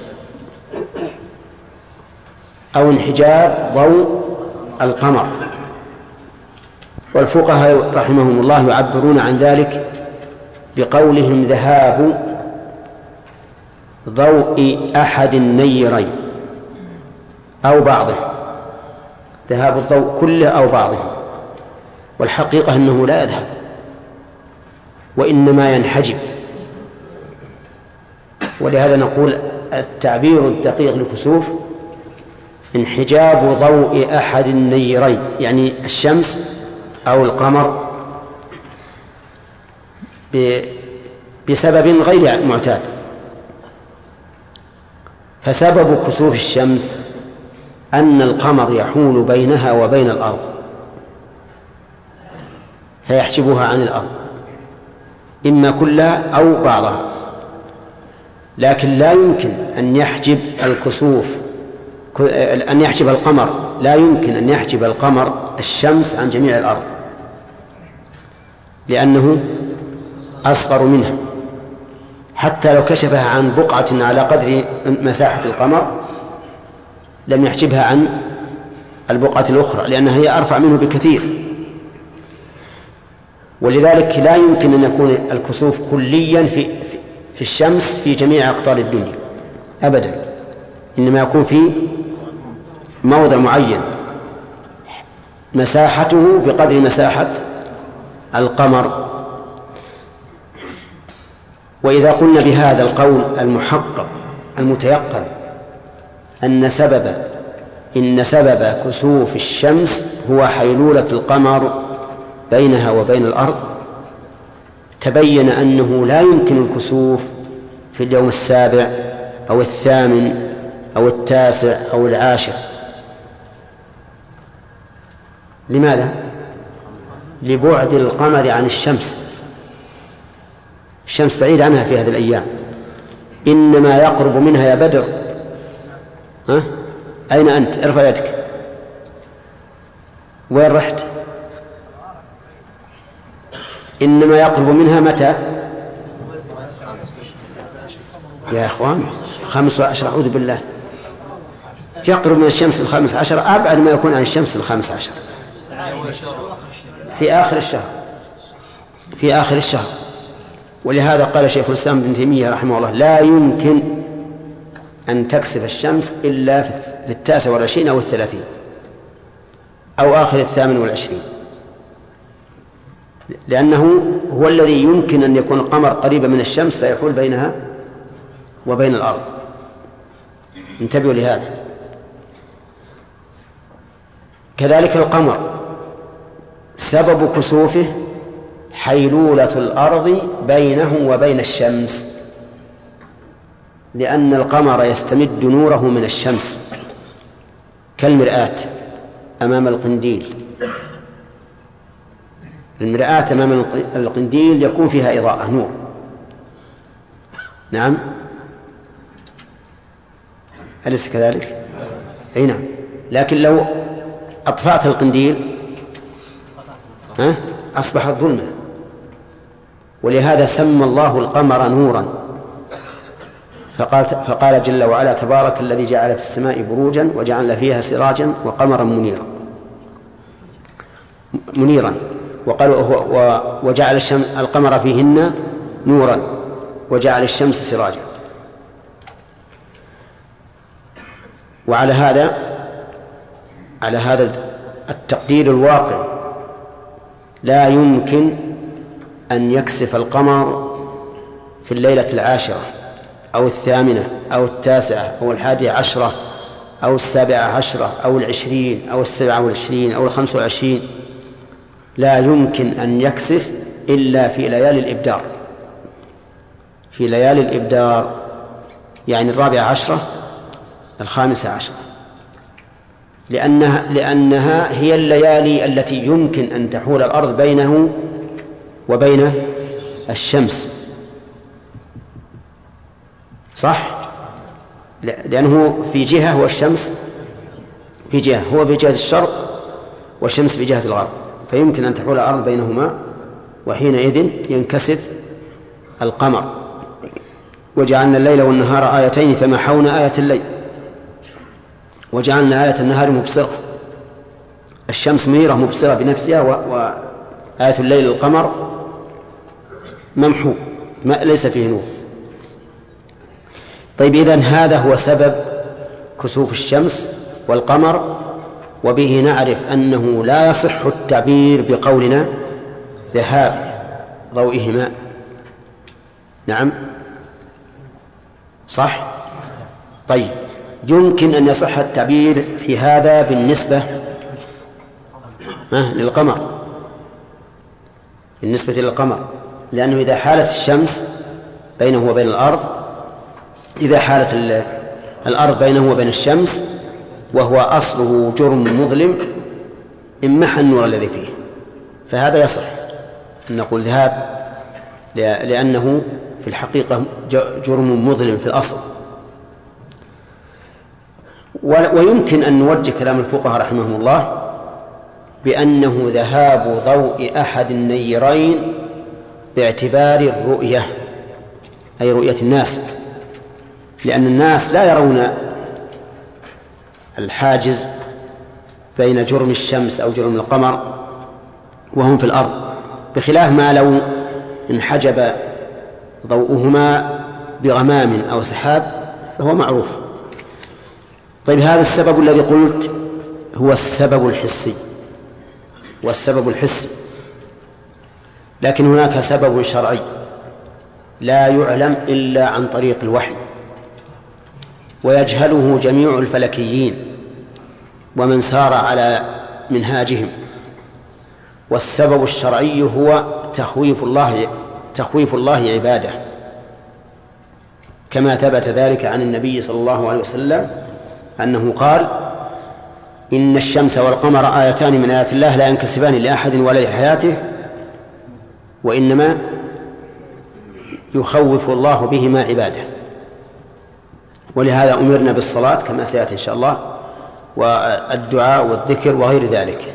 أو انحجاب ضوء القمر، والفقهاء رحمهم الله يعبرون عن ذلك بقولهم ذهاب ضوء أحد النيرين أو بعضه، ذهاب الضوء كله أو بعضه. والحقيقة أنه لا يذهب وإنما ينحجب، ولهذا نقول التعبير الدقيق للكسوف انحجاب ضوء أحد النيرين، يعني الشمس أو القمر بسبب غير معتاد. فسبب كسوف الشمس أن القمر يحول بينها وبين الأرض فيحجبها عن الأرض، إما كلها أو بعضها. لكن لا يمكن أن يحجب القمر، لا يمكن أن يحجب القمر الشمس عن جميع الأرض، لأنه أصغر منها. حتى لو كشفها عن بقعة على قدر مساحة القمر لم يحجبها عن البقعة الأخرى، لأنها هي أرفع منه بكثير. ولذلك لا يمكن أن يكون الكسوف كليا في الشمس في جميع أقطار الدنيا أبدا، إنما يكون في موضع معين مساحته بقدر مساحة القمر. وإذا قلنا بهذا القول المحقق المتيقن إن سبب كسوف الشمس هو حيلولة القمر بينها وبين الأرض، تبين أنه لا يمكن الكسوف في اليوم السابع أو الثامن أو التاسع أو العاشر. لماذا؟ لبعد القمر عن الشمس، الشمس بعيد عنها في هذه الأيام، إنما يقرب منها يا بدر. أين أنت؟ ارفع يدك. وين رحت؟ إنما يقرب منها متى؟ يا إخوان 15 أعوذ بالله. يقرب من الشمس في 15 أبعد ما يكون عن الشمس في 15 في آخر الشهر، في آخر الشهر. ولهذا قال شيخ الإسلام ابن تيمية رحمه الله: لا يمكن أن تكسف الشمس إلا في 29 أو 30 أو آخر 28، لأنه هو الذي يمكن أن يكون القمر قريبا من الشمس فيحول بينها وبين الأرض. انتبهوا لهذا. كذلك القمر سبب كسوفه حيلولة الأرض بينه وبين الشمس، لأن القمر يستمد نوره من الشمس كالمرآة أمام القنديل. المرآة أمام القنديل يكون فيها إضاءة نور. نعم، أليس كذلك؟ أي نعم. لكن لو أطفأت القنديل أصبحت ظلمة. ولهذا سمى الله القمر نورا، فقال جل وعلا: تبارك الذي جعل في السماء بروجا وجعل فيها سراجا وقمرا منيرا وقال وجعل القمر فيهن نورا وجعل الشمس سراجا. وعلى هذا التقدير الواقع لا يمكن أن يكسف القمر في الليلة 10 أو 8 أو 9 أو 11 أو 17 أو 20 أو 27 أو 25. لا يمكن أن يكسف إلا في ليالي الإبدار، في ليالي الإبدار، يعني 14 15، لأنها هي الليالي التي يمكن أن تحول الأرض بينه وبين الشمس. صح؟ لأنه في جهة والشمس في جهة، هو في جهة الشرق والشمس في جهة الغرب، فيمكن أن تحول الأرض بينهما، وحينئذ ينكسف القمر. وجعلنا الليل والنهار آيتين فمحونا آية الليل وجعلنا آية النهار مبصرة. الشمس منيرة مبصرة بنفسها، وآية الليل القمر ممحو ليس فيه نور. طيب، إذن هذا هو سبب كسوف الشمس والقمر، وبه نعرف أنه لا يصح التعبير بقولنا ذهاب ضوئهما. نعم، صح؟ طيب، يمكن أن يصح التعبير في هذا بالنسبة للقمر، لأنه إذا حالت الشمس بينه وبين الأرض، إذا حالت الأرض بينه وبين الشمس وهو أصله جرم مظلم امحى النور الذي فيه، فهذا يصح أن نقول ذهاب، لأنه في الحقيقة جرم مظلم في الأصل. ويمكن أن نوجه كلام الفقهاء رحمهم الله بأنه ذهاب ضوء أحد النيرين باعتبار الرؤية، أي رؤية الناس، لأن الناس لا يرون الحاجز بين جرم الشمس أو جرم القمر وهم في الأرض، بخلاف ما لو انحجب ضوءهما بغمام أو سحاب فهو معروف. طيب، هذا السبب الذي قلت هو السبب الحسي، لكن هناك سبب شرعي لا يعلم إلا عن طريق الوحي، ويجهله جميع الفلكيين ومن سار على منهاجهم. والسبب الشرعي هو تخويف الله عباده، كما ثبت ذلك عن النبي صلى الله عليه وسلم أنه قال: إن الشمس والقمر آيتان من آيات الله لا ينكسفان لأحد ولا لحياته، وإنما يخوف الله بهما عباده. ولهذا أمرنا بالصلاة كما سيأتي إن شاء الله، والدعاء والذكر وغير ذلك.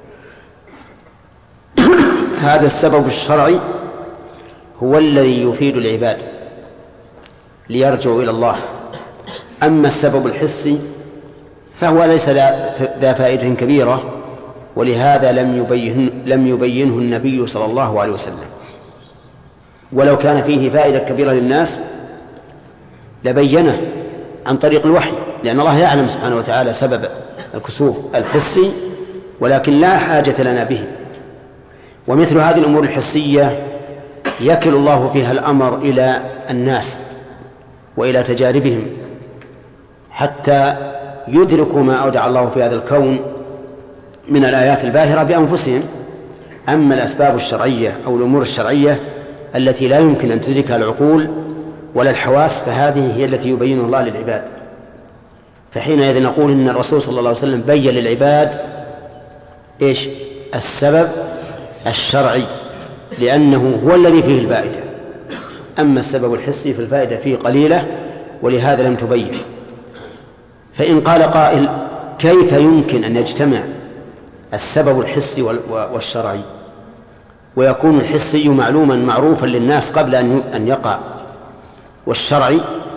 هذا السبب الشرعي هو الذي يفيد العباد ليرجعوا إلى الله. أما السبب الحسي فهو ليس ذا فائدة كبيرة، ولهذا لم يبينه النبي صلى الله عليه وسلم. ولو كان فيه فائدة كبيرة للناس لبينه عن طريق الوحي، لأن الله يعلم سبحانه وتعالى سبب الكسوف الحسي، ولكن لا حاجة لنا به. ومثل هذه الأمور الحسية يكل الله فيها الأمر إلى الناس وإلى تجاربهم حتى يدركوا ما أودع الله في هذا الكون من الآيات الباهرة بأنفسهم. أما الأسباب الشرعية أو الأمور الشرعية التي لا يمكن أن تدركها العقول ولا الحواس فهذه هي التي يبينها الله للعباد. فحينئذ نقول إن الرسول صلى الله عليه وسلم بين للعباد إيش؟ السبب الشرعي، لأنه هو الذي فيه الفائدة. أما السبب الحسي فالفائدة فيه قليلة، ولهذا لم تبين. فإن قال قائل كيف يمكن أن يجتمع السبب الحسي والشرعي ويكون الحسي معلوما معروفا للناس قبل أن يقع، والشرعي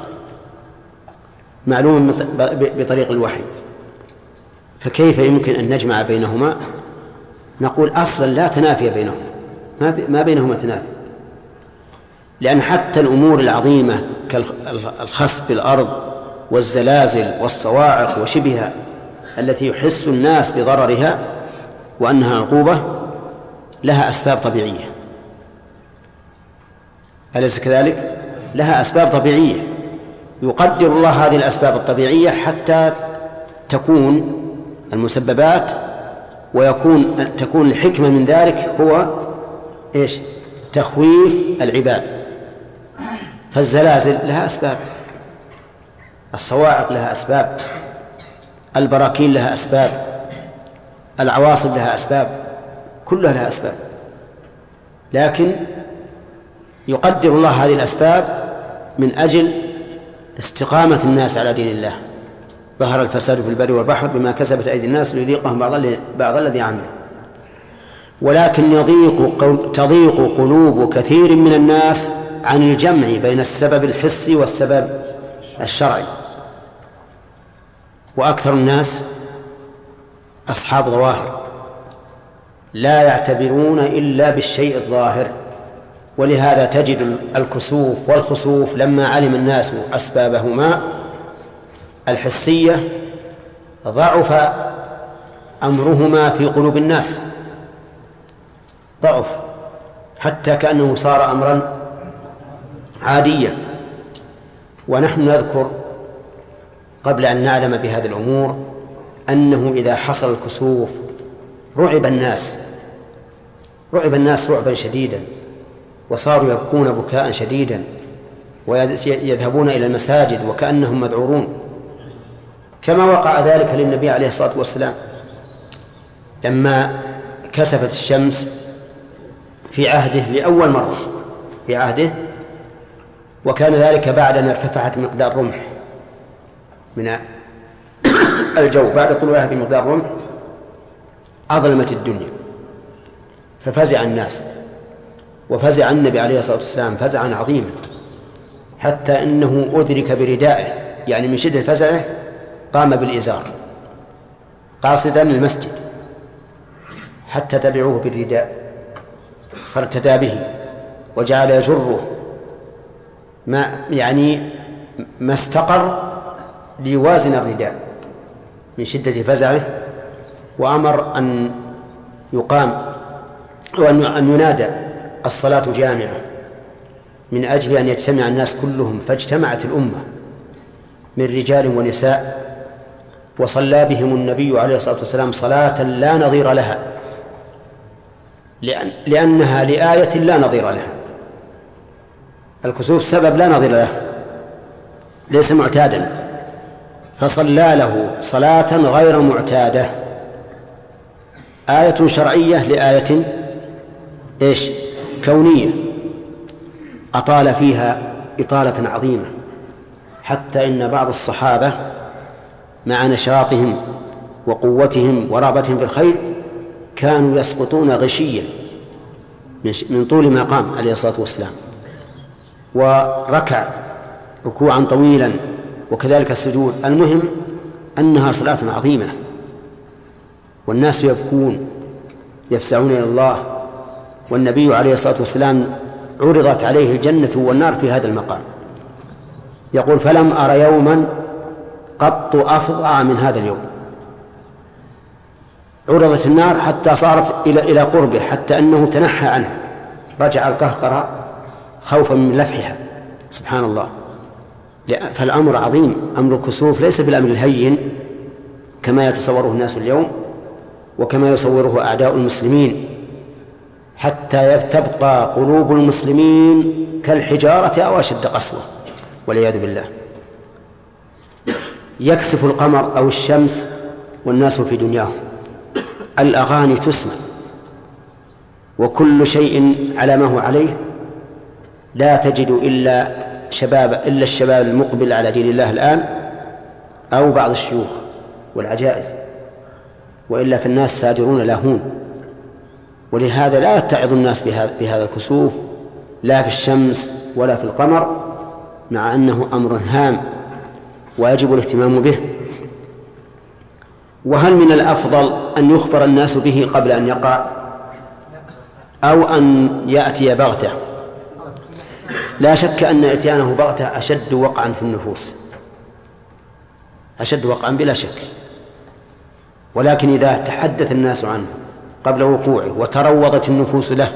معلوما بطريق الوحي، فكيف يمكن أن نجمع بينهما؟ نقول أصلا لا تنافي بينهما، ما بينهما تنافي، لأن حتى الأمور العظيمة كالخسف بالأرض والزلازل والصواعق وشبهها التي يحس الناس بضررها وأنها عقوبة لها أسباب طبيعية، أليس كذلك؟ لها أسباب طبيعية يقدر الله هذه الأسباب الطبيعية حتى تكون المسببات تكون الحكمة من ذلك هو إيش؟ تخويف العباد. فالزلازل لها أسباب، الصواعق لها أسباب، البراكين لها أسباب، العواصف لها أسباب، كلها لها أسباب، لكن يقدر الله هذه الأسباب من أجل استقامة الناس على دين الله. ظهر الفساد في البر والبحر بما كسبت أيدي الناس ليذيقهم بعض الذي عملوا. ولكن تضيق قلوب كثير من الناس عن الجمع بين السبب الحسي والسبب الشرعي، وأكثر الناس أصحاب ظواهر لا يعتبرون إلا بالشيء الظاهر. ولهذا تجد الكسوف والخسوف لما علم الناس أسبابهما الحسية ضعف أمرهما في قلوب الناس، ضعف حتى كأنه صار أمرا عاديا. ونحن نذكر قبل أن نعلم بهذه الأمور أنه إذا حصل الكسوف رعب الناس رعبا شديدا، وصاروا يبكون بكاء شديدا ويذهبون إلى المساجد وكأنهم مذعورون، كما وقع ذلك للنبي عليه الصلاة والسلام لما كسفت الشمس في عهده لأول مرة في عهده، وكان ذلك بعد أن ارتفعت مقدار رمح من الجو، بعد طلوعها بمقدار رمح أظلمت الدنيا، ففزع الناس وفزع النبي عليه الصلاة والسلام فزعا عظيما، حتى إنه أدرك بردائه، يعني من شدة فزعه قام بالإزار قاصدا المسجد حتى تبعوه بالرداء فارتدى به وجعل يجره ما استقر ليوازن الرداء من شدة فزعه، وأمر أن يقام وأن ينادى الصلاة جامعة من أجل أن يجتمع الناس كلهم، فاجتمعت الأمة من رجال ونساء، وصلى بهم النبي عليه الصلاة والسلام صلاة لا نظير لها، لأنها لآية لا نظير لها. الكسوف سبب لا نظير له، ليس معتادا، فصلى له صلاة غير معتادة، آية شرعية لآية إيش؟ كونية، أطال فيها إطالة عظيمة، حتى إن بعض الصحابة مع نشاطهم وقوتهم ورغبتهم في الخير كانوا يسقطون غشيا من طول ما قام عليه الصلاة والسلام، وركع ركوعا طويلا، وكذلك السجود. المهم أنها صلاة عظيمة، والناس يبكون يفزعون إلى الله، والنبي عليه الصلاة والسلام عرضت عليه الجنة والنار في هذا المقام، يقول: فلم أر يوما قط أفظع من هذا اليوم. عرضت النار حتى صارت إلى قربه، حتى أنه تنحى عنها، رجع القهقرة خوفا من لفحها. سبحان الله. فالأمر عظيم، أمر الكسوف ليس بالأمر الهين كما يتصوره الناس اليوم وكما يصوره أعداء المسلمين، حتى تبقى قلوب المسلمين كالحجارة أو أشد قسوة والعياذ بالله. يكسف القمر أو الشمس والناس في دنياهم، الأغاني تسمع وكل شيء على ما هو عليه، لا تجد إلا الشباب المقبل على دين الله الآن أو بعض الشيوخ والعجائز، وإلا فالناس سادرون لاهون. ولهذا لا يتعظ الناس بهذا الكسوف لا في الشمس ولا في القمر، مع أنه أمر هام ويجب الاهتمام به. وهل من الأفضل أن يخبر الناس به قبل أن يقع أو أن يأتي بغتة؟ لا شك أن إتيانه بغتة أشد وقعا في النفوس، أشد وقعا بلا شك. ولكن إذا تحدث الناس عنه قبل وقوعه وتروضت النفوس له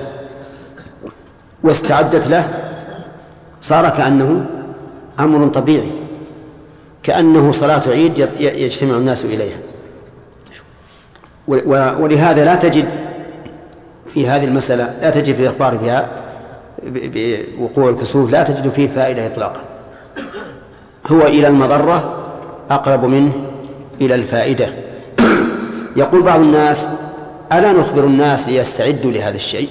واستعدت له، صار كأنه أمر طبيعي، كأنه صلاة عيد يجتمع الناس إليها. ولهذا لا تجد في هذه المسألة، لا تجد في الإخبار فيها بوقوع الكسوف، لا تجد فيه فائدة إطلاقا، هو إلى المضرة أقرب منه إلى الفائدة. يقول بعض الناس: ألا نخبر الناس ليستعدوا لهذا الشيء؟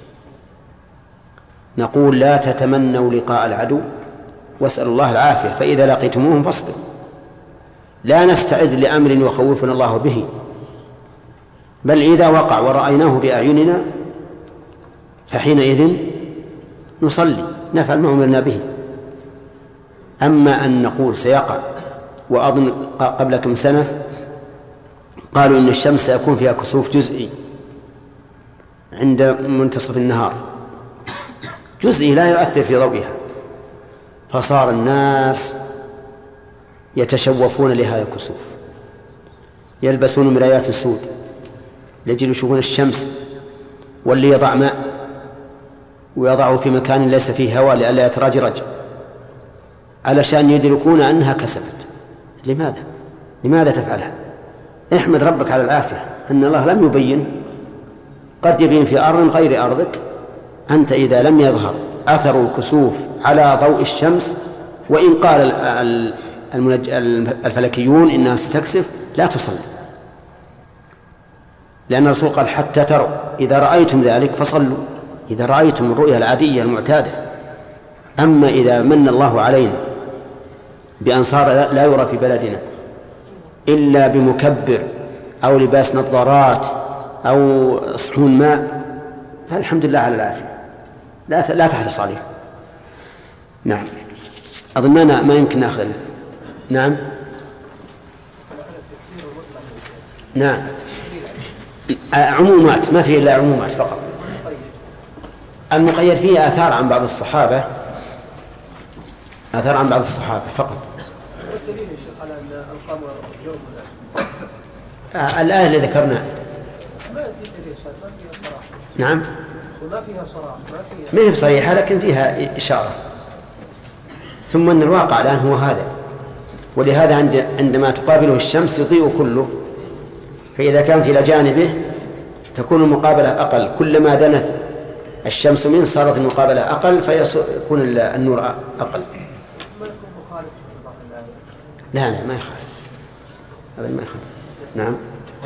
نقول: لا تتمنوا لقاء العدو واسألوا الله العافية، فإذا لقيتموهم فاصبروا. لا نستعد لأمر يخوفنا الله به، بل إذا وقع ورأيناه بأعيننا فحينئذ نصلي نفعل ما أمرنا به. أما أن نقول سيقع، وأظن قبل كم سنة قالوا إن الشمس سيكون فيها كسوف جزئي عند منتصف النهار، جزئي لا يؤثر في ضوئها، فصار الناس يتشوفون لهذا الكسوف، يلبسون مرايات سود لأجل يشوفون الشمس، واللي يضع ماء ويضعه في مكان ليس فيه هواء لئلا يترجرج علشان يدركون أنها كسفت. لماذا تفعلها؟ احمد ربك على العافية، أن الله لم يبين، قد يبين في أرض غير أرضك. أنت إذا لم يظهر أثر الكسوف على ضوء الشمس، وإن قال الفلكيون إنها ستكسف، لا تصلي، لأن الرسول قال: حتى تروا، إذا رأيتم ذلك فصلوا، إذا رأيتم الرؤيا العادية المعتادة. أما إذا من الله علينا بأن صار لا يرى في بلدنا إلا بمكبر أو لباس نظارات أو صحون ماء، فالحمد لله على العافية، لا تحرص عليه. نعم، أظننا ما يمكن نأخذ. نعم عمومات، ما فيه إلا عمومات فقط. المقيد فيه آثار عن بعض الصحابة، فقط. الآية اللي ذكرنا نعم ما هي بصريحة، لكن فيها إشارة. ثم أن الواقع الآن هو هذا، ولهذا عندما تقابله الشمس يضيء كله، فإذا كانت إلى جانبه تكون المقابلة أقل، كلما دنت الشمس منه صارت المقابلة أقل، فيكون النور أقل. لا ما يخالف أبدا، ما يخالف. نعم.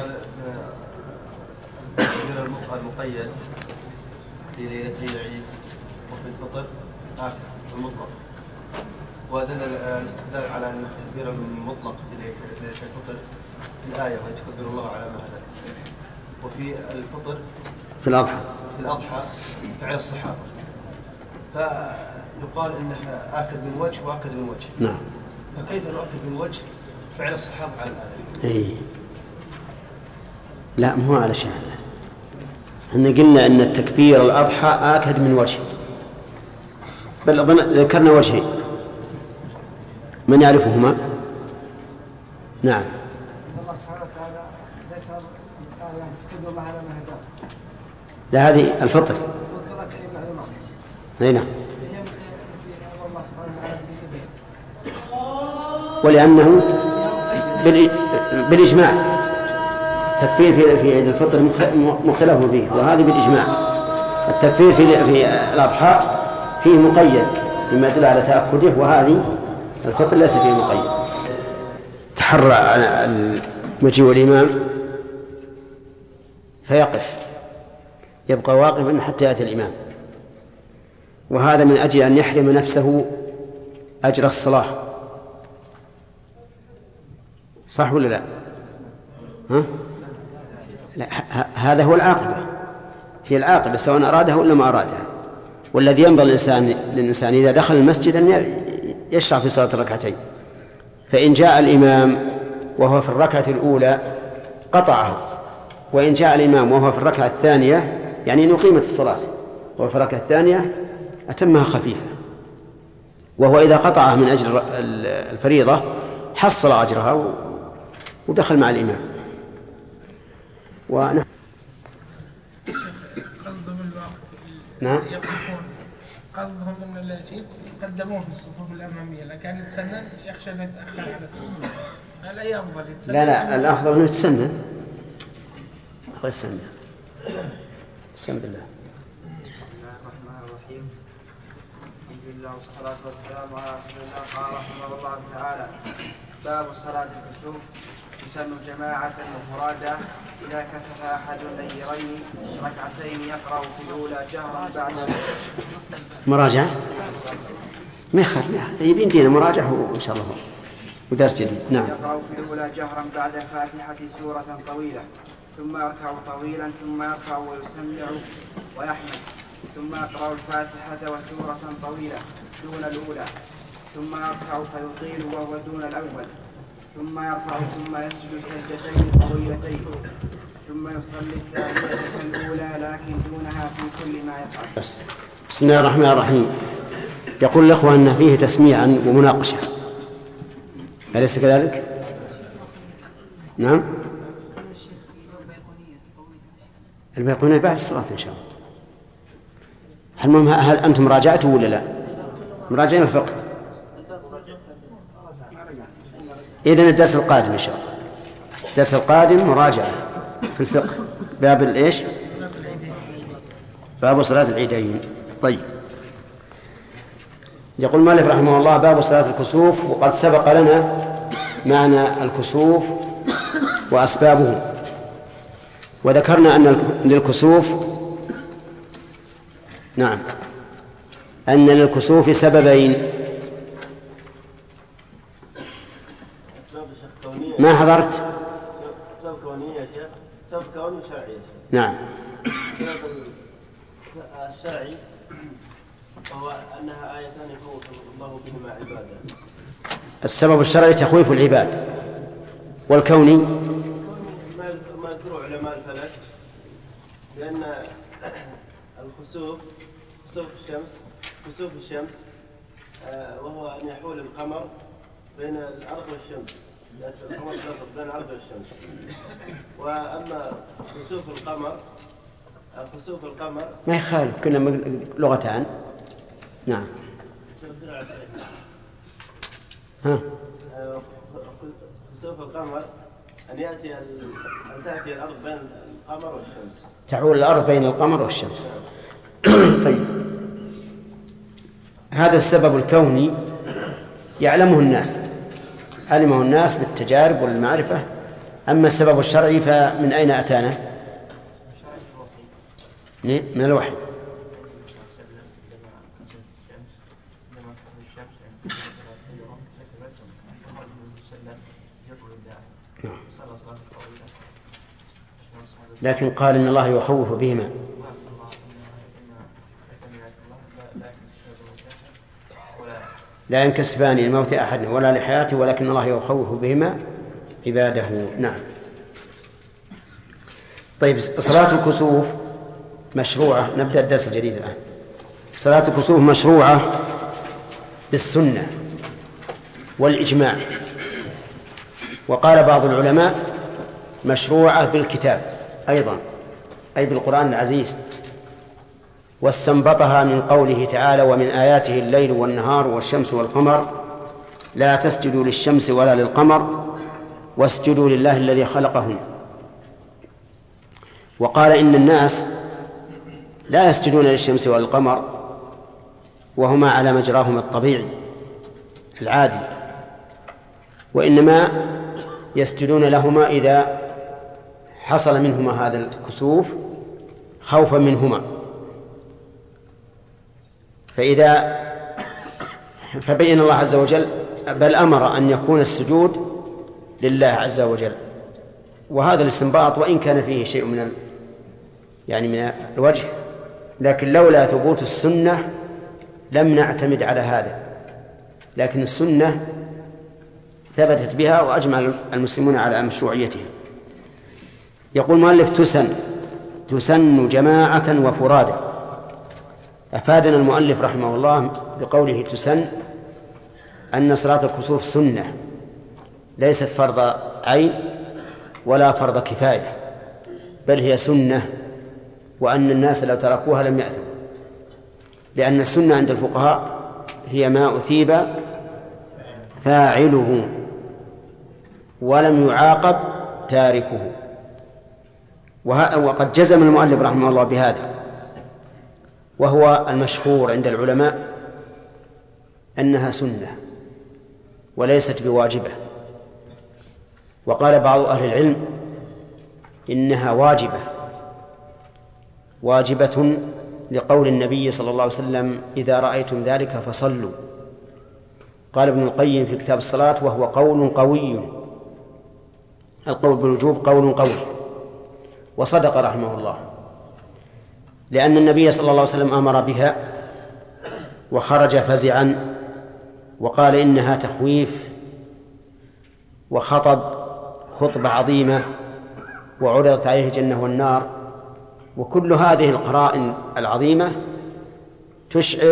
المقيد في ليلة العيد وفي الفطر آكل المطلق، ودل الاستدلال على أن التكبير المطلق في ليلة الفطر في الآية ويتكبر الله على ما هداه، وفي الفطر في الأضحى فعل الصحابة، فيقال إنه آكل من وجه وآكل من وجه. نعم. فكيف نؤكل من وجه فعل الصحابة على هذا. إيه. لا مو على شيء. احنا قلنا ان التكبير الأضحى آكد من وجه، بل أظن ذكرنا وجهين، من يعرفهما؟ نعم. الله سبحانه وتعالى ذكر قال يعني تكبر الله على ما هداك. لا هذه الفطر. اي نعم. ولأنه بالإجماع التكفير في عيد الفطر مختلف فيه، وهذه بالإجماع. التكفير في الأضحى فيه مقيد مما يدل على تأكده، وهذه الفطر ليس فيه مقيد. تحرى مجيء الإمام فيقف، يبقى واقفا حتى يأتي الإمام، وهذا من أجل أن يحرم نفسه أجر الصلاة. صح ولا لا؟ ها؟ لا، هذا هو العاقبة، هي العاقبة سواء أرادها ولا ما أرادها. والذي ينبغي للإنسان إذا دخل المسجد أن يشرع في صلاة الركعتين، فإن جاء الإمام وهو في الركعة الأولى قطعه، وإن جاء الإمام وهو في الركعة الثانية يعني إن أقيمت الصلاة وهو في الركعة الثانية أتمها خفيفة، وهو إذا قطعه من أجل الفريضة حصل أجرها ودخل مع الإمام. ونحن نعم قصدهم أن الذين يقدمون في الصفوف الأمامية، لكن يتسنن يخشى أن يتأخر على الصفوف. هل أي أفضل يتسنن؟ لا الأفضل أنه يتسنن. غير سنن. بسم الله. بسم الله الرحمن الرحيم. الحمد لله والصلاة والسلام على رسول الله. قال رحمه الله تعالى: باب صلاة الكسوف. تسن جماعة وفرادا إذا كسف أحد النيرين ركعتين يقرأ في الأولى جهرا بعد مراجعة ما يخاف يبين دينا مراجعة إن شاء الله ودرس جديد. نعم. يقرأ في الأولى جهرا بعد الفاتحة سورة طويلة، ثم يركع طويلا، ثم يرفع ويسمع ويحمد، ثم يقرأ الفاتحة وسورة طويلة دون الأولى، ثم يركع فيطيل وهو دون الأول، ثم يرفع ثم يسجد سجدتين طويلتين، ثم يصلي الثانية كالأولى لكن دونها في كل ما يفعل. بسم الله الرحمن الرحيم. يقول الأخوة أن فيه تسميعا ومناقشة، أليس كذلك؟ نعم. البيقونية بعد الصلاة إن شاء الله. المهم هل أنتم راجعتوا ولا لا؟ مراجعين الفقه. إذن الدرس القادم إن شاء الله، الدرس القادم مراجعة في الفقه باب الإيش؟ باب صلاة العيدين. طيب. يقول المؤلف رحمه الله: باب صلاة الكسوف. وقد سبق لنا معنى الكسوف وأسبابه، وذكرنا أن للكسوف أن للكسوف سببين. ما حضرت؟ أسباب كونية يا شيخ، أسباب كونية وشرعية يا شيخ. نعم. السبب الشرعي وهو أنها آيتان يخوف الله بهما عباده. السبب الشرعي تخويف العباد، والكوني ما يذكره علماء الفلك، لأن خسوف الشمس وهو أن يحول القمر بين الأرض والشمس، القمر يصل بين الأرض والشمس. وأما خسوف القمر ما يخالف، كنا لغتان. نعم. خسوف القمر أن تأتي الأرض بين القمر والشمس، تعول الأرض بين القمر والشمس. طيب، هذا السبب الكوني يعلمه الناس، علمه الناس بالتجارب والمعرفة. أما السبب الشرعي فمن أين أتانا؟ من الوحي. لكن قال إن الله يخوف بهما. لا ينكسفان لموت أحد ولا لحياته ولكن الله يخوف بهما عباده. نعم. طيب، صلاة الكسوف مشروعة. نبدأ الدرس الجديد الآن. صلاة الكسوف مشروعة بالسنة والإجماع، وقال بعض العلماء مشروعة بالكتاب أيضا، أي بالقرآن العزيز، واستنبطها من قوله تعالى: ومن آياته الليل والنهار والشمس والقمر لا تسجدوا للشمس ولا للقمر واسجدوا لله الذي خلقهن. وقال إن الناس لا يسجدون للشمس ولا للقمر وهما على مجراهم الطبيعي العادي، وإنما يسجدون لهما إذا حصل منهما هذا الكسوف خوفا منهما. فبين الله عز وجل بل أمر أن يكون السجود لله عز وجل. وهذا الاستنباط وإن كان فيه شيء من الوجه، لكن لولا ثبوت السنة لم نعتمد على هذا، لكن السنة ثبتت بها وأجمع المسلمون على مشروعيتها. يقول المؤلف: تسن جماعة وفرادى. أفادنا المؤلف رحمه الله بقوله تسن أن صلاة الكسوف سنة ليست فرض عين ولا فرض كفاية، بل هي سنة، وأن الناس لو تركوها لم يأثموا، لأن السنة عند الفقهاء هي ما أثيب فاعله ولم يعاقب تاركه. وقد جزم المؤلف رحمه الله بهذا، وهو المشهور عند العلماء أنها سنة وليست بواجبة. وقال بعض أهل العلم إنها واجبة لقول النبي صلى الله عليه وسلم: إذا رأيتم ذلك فصلوا. قال ابن القيم في كتاب الصلاة: وهو قول قوي، القول بالوجوب قول قوي. وصدق رحمه الله، لأن النبي صلى الله عليه وسلم أمر بها وخرج فزعا وقال إنها تخويف، وخطب خطبة عظيمة وعرضت عليه الجنة والنار، وكل هذه القرائن العظيمة تشعر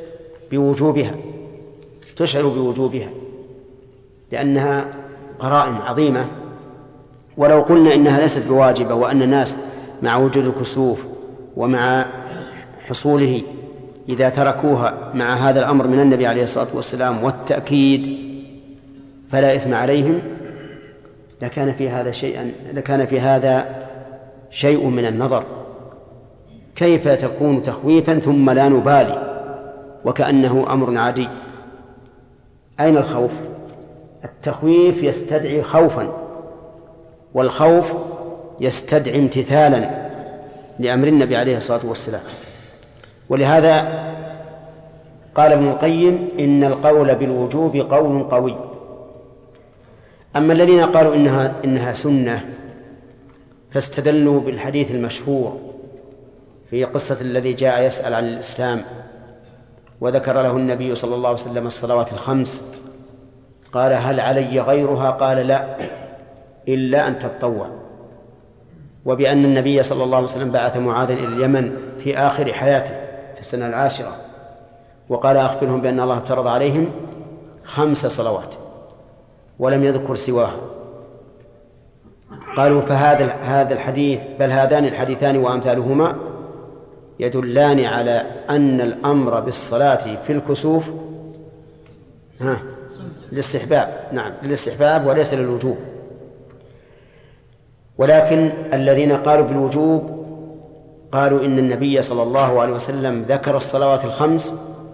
بوجوبها لأنها قرائن عظيمة. ولو قلنا إنها ليست بواجبة وأن الناس مع وجود الكسوف ومع حصوله إذا تركوها مع هذا الأمر من النبي عليه الصلاة والسلام والتأكيد فلا إثم عليهم، لكان في هذا شيء من النظر. كيف تكون تخويفا ثم لا نبالي وكأنه أمر عادي؟ أين الخوف؟ التخويف يستدعي خوفا، والخوف يستدعي امتثالا لأمر النبي عليه الصلاة والسلام. ولهذا قال ابن القيم: إن القول بالوجوب قول قوي. أما الذين قالوا إنها سنة فاستدلوا بالحديث المشهور في قصة الذي جاء يسأل عن الإسلام وذكر له النبي صلى الله عليه وسلم الصلوات الخمس، قال: هل علي غيرها؟ قال: لا، إلا أن تتطوع. وبأن النبي صلى الله عليه وسلم بعث معاذا إلى اليمن في آخر حياته في السنة 10، وقال: أخبرهم بأن الله افترض عليهم 5 صلوات ولم يذكر سواها. قالوا: فهذا الحديث بل هذان الحديثان وأمثالهما يدلان على أن الأمر بالصلاة في الكسوف للاستحباب. نعم، للاستحباب وليس للوجوب. ولكن الذين قالوا بالوجوب قالوا إن النبي صلى الله عليه وسلم ذكر الصلوات الخمس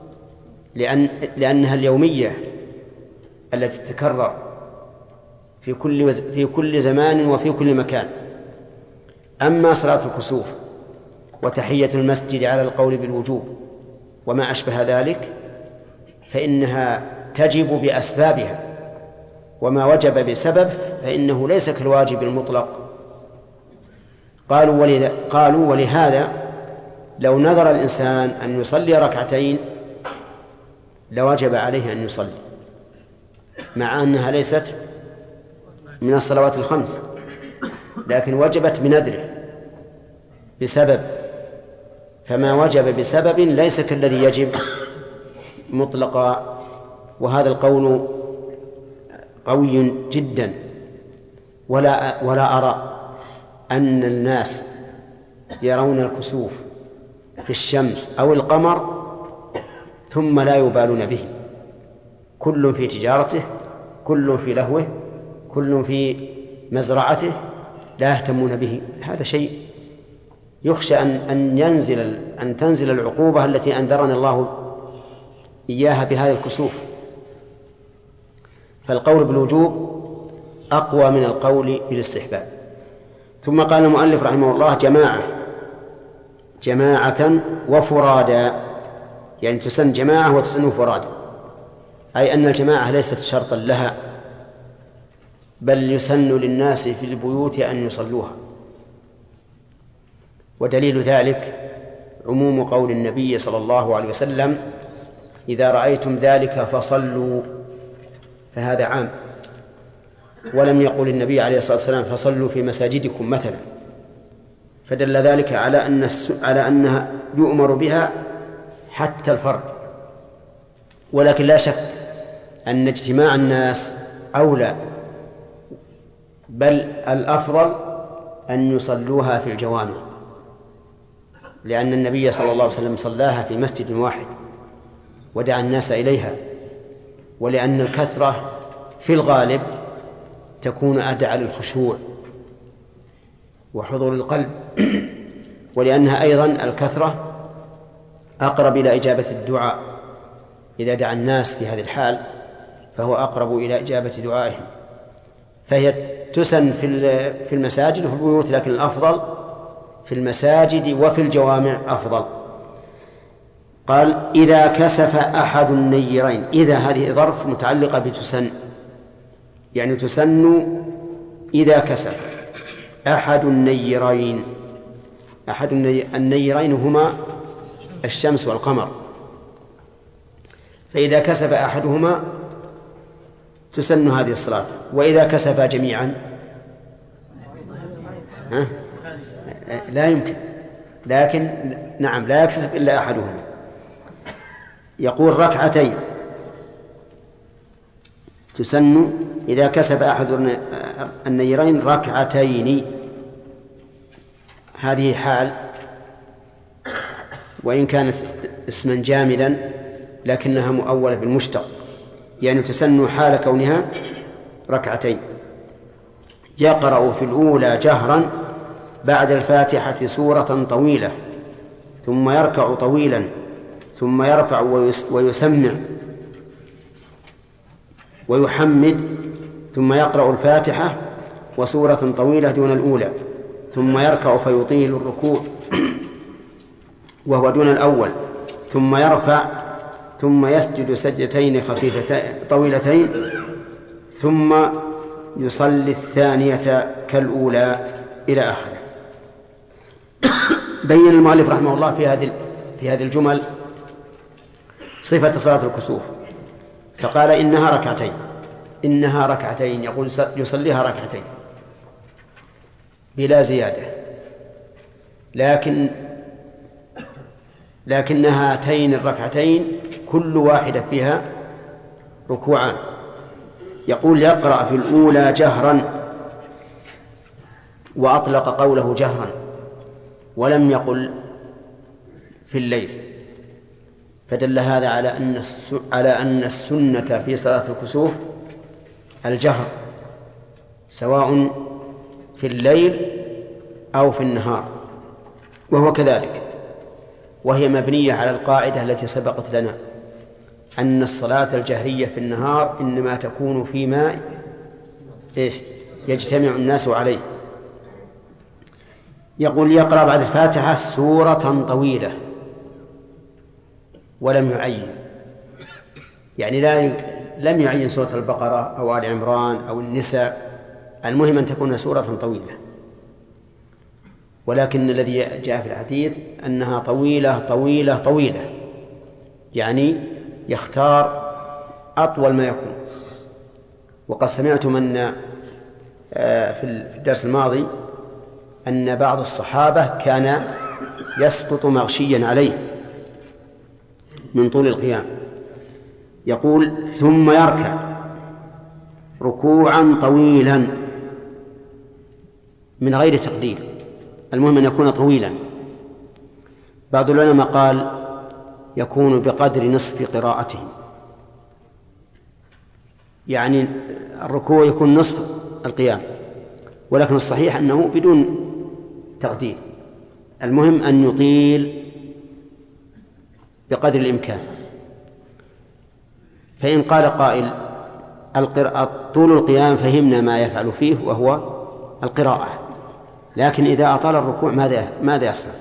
لأنها اليومية التي تتكرر في كل زمان وفي كل مكان. أما صلاة الكسوف وتحية المسجد على القول بالوجوب وما أشبه ذلك فإنها تجب بأسبابها، وما وجب بسبب فإنه ليس كالواجب المطلق. قالوا ولهذا لو نذر الإنسان أن يصلي ركعتين لوجب عليه أن يصلي، مع أنها ليست من الصلوات الخمس، لكن وجبت بنذره بسبب، فما وجب بسبب ليس كالذي يجب مطلقا. وهذا القول قوي جدا، ولا أرى أن الناس يرون الكسوف في الشمس أو القمر ثم لا يبالون به، كل في تجارته، كل في لهوه، كل في مزرعته، لا يهتمون به. هذا شيء يخشى أن تنزل العقوبة التي أنذرنا الله إياها بهذا الكسوف. فالقول بالوجوب أقوى من القول بالاستحباب. ثم قال المؤلف رحمه الله: جماعة وفرادا، يعني تسن جماعة وتسن فرادا، أي أن الجماعة ليست شرطا لها، بل يسن للناس في البيوت أن يصلوها. ودليل ذلك عموم قول النبي صلى الله عليه وسلم: إذا رأيتم ذلك فصلوا، فهذا عام. ولم يقل النبي عليه الصلاة والسلام: فصلوا في مساجدكم مثلا، فدل ذلك على أنها يؤمر بها حتى الفرد. ولكن لا شك أن اجتماع الناس أولى، بل الأفضل أن يصلوها في الجوامع، لأن النبي صلى الله عليه وسلم صلاها في مسجد واحد ودعا الناس إليها، ولأن الكثرة في الغالب تكون أدعى للخشوع وحضور القلب، ولأنها أيضا الكثرة أقرب إلى إجابة الدعاء. إذا دعا الناس في هذه الحال فهو أقرب إلى إجابة دعائهم. فهي تسن في المساجد وفي البيوت، لكن الأفضل في المساجد وفي الجوامع أفضل. قال: إذا كسف أحد النيرين. إذا هذه ظرف متعلقة بتسن، يعني تسن إذا كسف أحد النيرين. أحد النيرين هما الشمس والقمر، فإذا كسف أحدهما تسن هذه الصلاة. وإذا كسف جميعا لا يمكن، لكن نعم لا يكسف إلا أحدهما. يقول: ركعتين تسن إذا كسف أحد النيرين ركعتين. هذه حال، وإن كانت اسما جامدا لكنها مؤولة بالمشتق، يعني تسن حال كونها ركعتين. يقرأ في الأولى جهرا بعد الفاتحة سورة طويلة، ثم يركع طويلا، ثم يرفع ويسمع ويحمد، ثم يقرأ الفاتحة وسورة طويلة دون الأولى، ثم يركع فيطيل الركوع وهو دون الأول، ثم يرفع، ثم يسجد سجدتين خفيفتين طويلتين، ثم يصلي الثانية كالأولى إلى آخره. بين المؤلف رحمه الله في هذه الجمل صفة صلاة الكسوف، فقال: إنها ركعتين، يقول يصليها ركعتين بلا زيادة، لكن هاتين الركعتين كل واحدة فيها ركوعان. يقول: يقرأ في الأولى جهرا، وأطلق قوله جهرا ولم يقل في الليل، فدل هذا على أن السنة في صلاة الكسوف الجهر، سواء في الليل أو في النهار، وهو كذلك. وهي مبنية على القاعدة التي سبقت لنا أن الصلاة الجهرية في النهار إنما تكون فيما يجتمع الناس عليه. يقول: يقرأ بعد الفاتحة سورة طويلة، ولم يعين، يعني لم يعين سورة البقرة أو آل عمران أو النساء، المهم أن تكون سورة طويلة. ولكن الذي جاء في الحديث أنها طويلة طويلة طويلة، يعني يختار أطول ما يكون. وقد سمعتم أن في الدرس الماضي أن بعض الصحابة كان يسقط مغشيا عليه من طول القيام. يقول ثم يركع ركوعا طويلا من غير تقدير، المهم أن يكون طويلا. بعض العلماء قال يكون بقدر نصف قراءته، يعني الركوع يكون نصف القيام، ولكن الصحيح أنه بدون تقدير، المهم أن يطيل بقدر الإمكان. فإن قال قائل طول القيام فهمنا ما يفعل فيه وهو القراءة، لكن إذا أطال الركوع ماذا يصنع؟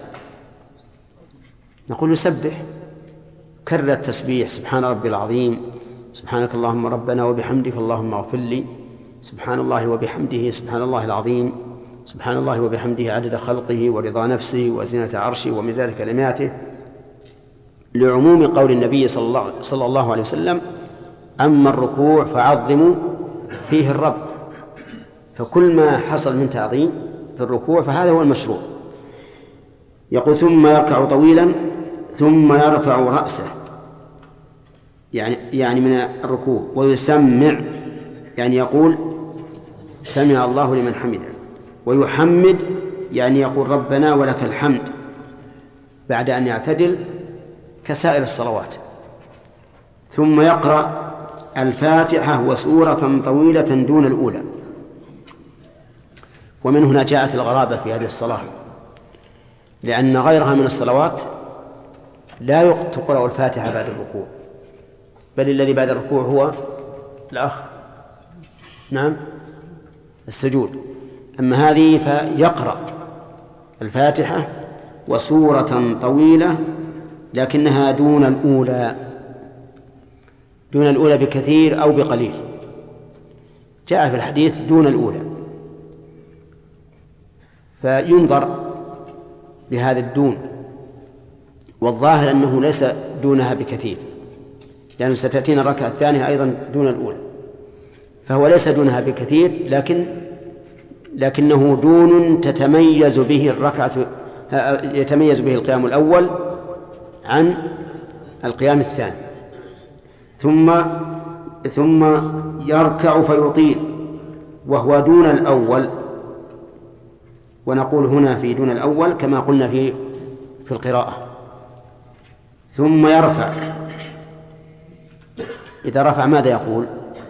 نقول يسبح، كرر التسبيح سبحان ربي العظيم، سبحانك اللهم ربنا وبحمدك اللهم اغفر لي، سبحان الله وبحمده سبحان الله العظيم، سبحان الله وبحمده عدد خلقه ورضا نفسه وزنة عرشه ومداد كلماته، لعموم قول النبي صلى الله عليه وسلم أما الركوع فعظموا فيه الرب. فكل ما حصل من تعظيم في الركوع فهذا هو المشروع. يقول ثم يركع طويلا ثم يرفع رأسه، يعني من الركوع، ويسمع، يعني يقول سمع الله لمن حمده، ويحمد يعني يقول ربنا ولك الحمد بعد أن يعتدل كسائر الصلوات. ثم يقرأ الفاتحة وسورة طويلة دون الأولى. ومن هنا جاءت الغرابة في هذه الصلاة، لأن غيرها من الصلوات لا تقرأ الفاتحة بعد الركوع، بل الذي بعد الركوع هو السجود. أما هذه فيقرأ الفاتحة وسورة طويلة لكنها دون الأولى بكثير أو بقليل. جاء في الحديث دون الأولى، فينظر بهذا الدون، والظاهر أنه ليس دونها بكثير، لأن ستأتينا الركعة الثانية أيضا دون الأولى، فهو ليس دونها بكثير، لكنه دون تتميز به يتميز به القيام الأول عن القيام الثاني. ثم يركع فيطيل وهو دون الأول، ونقول هنا في دون الأول كما قلنا في القراءة. ثم يرفع، إذا رفع ماذا يقول؟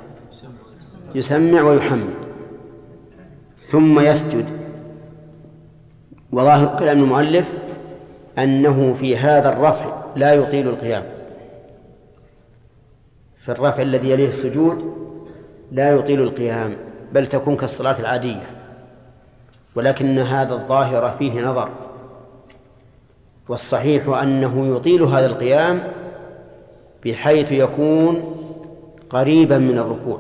يسمع ويحمد. ثم يسجد، وظاهر كلام المؤلف أنه في هذا الرفع لا يطيل القيام، في الرفع الذي يليه السجود لا يطيل القيام، بل تكون كالصلاة العادية، ولكن هذا الظاهر فيه نظر، والصحيح أنه يطيل هذا القيام بحيث يكون قريبا من الركوع،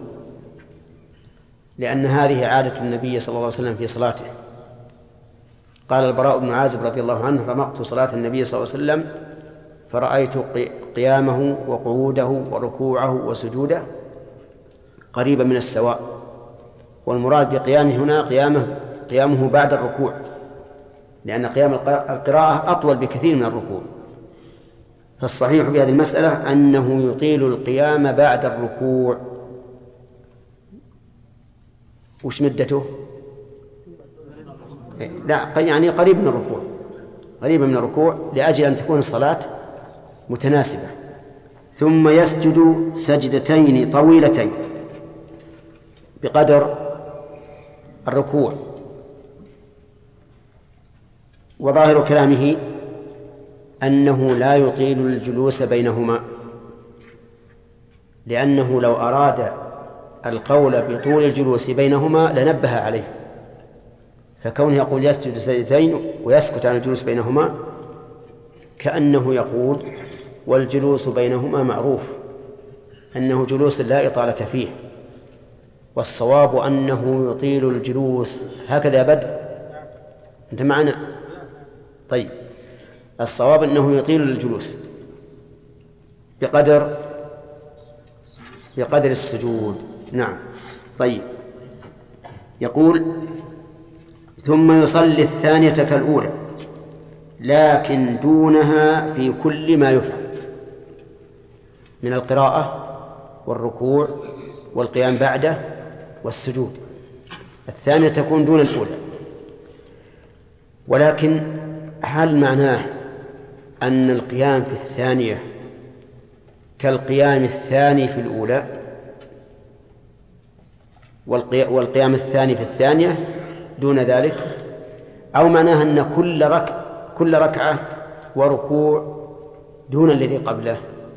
لأن هذه عادة النبي صلى الله عليه وسلم في صلاته. قال البراء بن عازب رضي الله عنه: رمقت صلاة النبي صلى الله عليه وسلم فرأيت قيامه وقعوده وركوعه وسجوده قريبا من السواء. والمراد بقيامه هنا قيامه بعد الركوع، لأن قيام القراءة أطول بكثير من الركوع. فالصحيح في هذه المسألة أنه يطيل القيام بعد الركوع. وش مدته؟ لا، يعني قريب من الركوع لأجل أن تكون الصلاة متناسبة. ثم يسجد سجدتين طويلتين بقدر الركوع. وظاهر كلامه أنه لا يطيل الجلوس بينهما، لأنه لو أراد القول بطول الجلوس بينهما لنبه عليه، فكونه يقول يسجد سجدتين ويسكت عن الجلوس بينهما كأنه يقول والجلوس بينهما معروف أنه جلوس لا إطالة فيه، والصواب أنه يطيل الجلوس. هكذا يا بدر، أنت معنا؟ طيب، الصواب أنه يطيل الجلوس بقدر بقدر السجود. نعم. طيب، يقول ثم يصلي الثانية كالأولى لكن دونها في كل ما يفعل من القراءة والركوع والقيام بعده والسجود. الثانية تكون دون الأولى، ولكن هل معناه أن القيام في الثانية كالقيام الثاني في الأولى والقيام الثاني في الثانية دون ذلك، أو معناه أن كل ركعة وركوع دون الذي قبله؟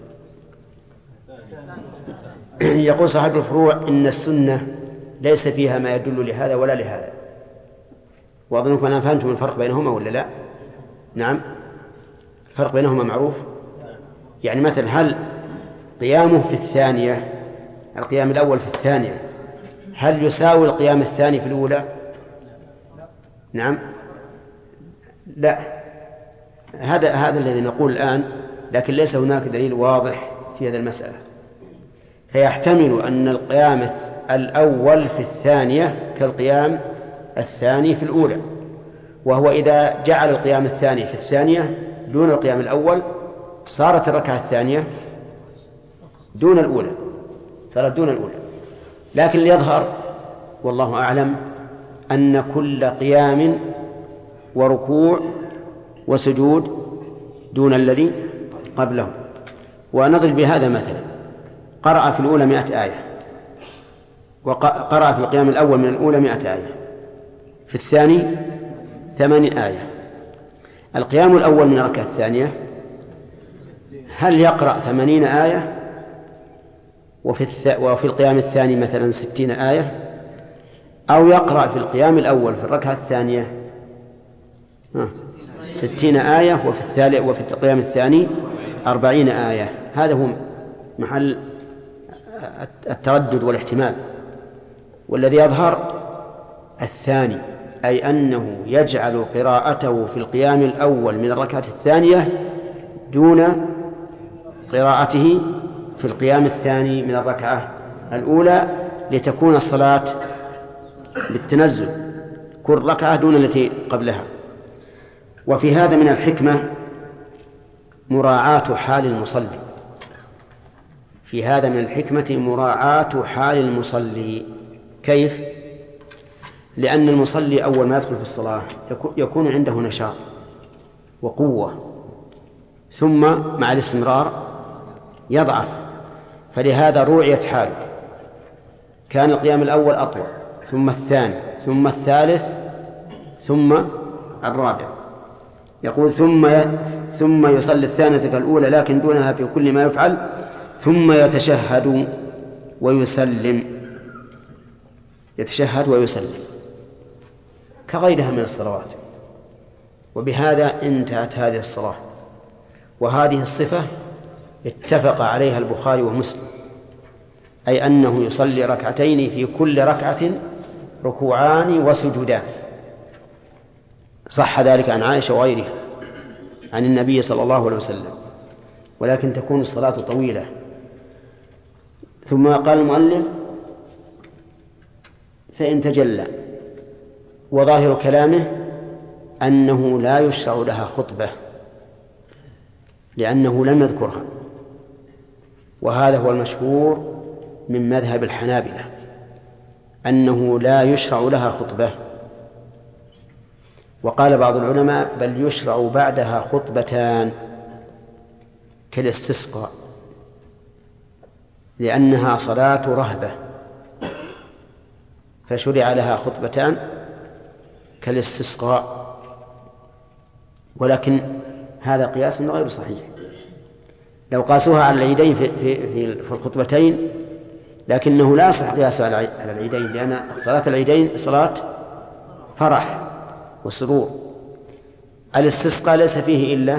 يقول صاحب الفروع إن السنة ليس فيها ما يدل لهذا ولا لهذا، وأظنكم أنا فهمتم الفرق بينهما ولا لا؟ نعم، الفرق بينهما معروف. يعني مثلا هل قيامه في الثانية، القيام الأول في الثانية، هل يساوي القيام الثاني في الأولى؟ نعم، لا، هذا الذي نقول الآن، لكن ليس هناك دليل واضح في هذه المسألة. فيحتمل أن القيام الأول في الثانية كالقيام الثاني في الأولى، وهو إذا جعل القيام الثاني في الثانية دون القيام الأول صارت الركعة الثانية دون الأولى، صارت دون الأولى. لكن ليظهر والله أعلم أن كل قيام وركوع وسجود دون الذي قبله. ونضرب بهذا مثلا: قرأ في الأولى 100 آية، وقرأ في القيام الأول من الأولى 100 آية، في الثاني 8 آية. القيام الأول من الركعة الثانية هل يقرأ 80 آية وفي القيام الثاني مثلا 60 آية، أو يقرأ في القيام الأول في الركعة الثانية 60 آية وفي القيام الثاني 40 آية؟ هذا هو محل التردد والاحتمال. والذي يظهر الثاني، أي أنه يجعل قراءته في القيام الأول من الركعة الثانية دون قراءته في القيام الثاني من الركعة الأولى، لتكون الصلاة بالتنزل، كل ركعة دون التي قبلها. وفي هذا من الحكمة مراعاة حال المصلي، في هذا من الحكمة مراعاة حال المصلي. كيف؟ لأن المصلي أول ما يدخل في الصلاة يكون عنده نشاط وقوة، ثم مع الاستمرار يضعف، فلهذا روعيت حاله. كان القيام الأول أطول، ثم الثاني، ثم الثالث، ثم الرابع. يقول ثم يصلي الثانية كالأولى لكن دونها في كل ما يفعل، ثم يتشهد ويسلم، يتشهد ويسلم كغيرها من الصلوات. وبهذا انتهت هذه الصلاة. وهذه الصفة اتفق عليها البخاري ومسلم، أي أنه يصلي ركعتين في كل ركعة ركوعان وسجودان. صح ذلك عن عائشة وغيرها عن النبي صلى الله عليه وسلم، ولكن تكون الصلاة طويلة. ثم قال المؤلف: فإن تجلى. وظاهر كلامه أنه لا يشرع لها خطبة لأنه لم يذكرها، وهذا هو المشهور من مذهب الحنابلة، أنه لا يشرع لها خطبة. وقال بعض العلماء: بل يشرع بعدها خطبتان كالاستسقاء، لأنها صلاة رهبة فشرع لها خطبتان كالاستسقاء. ولكن هذا قياس غير صحيح. لو قاسوها على العيدين في الخطبتين لكنه لا يصح قياسه على العيدين، لأن صلاة العيدين صلاة فرح وسرور. الاستسقاء ليس فيه إلا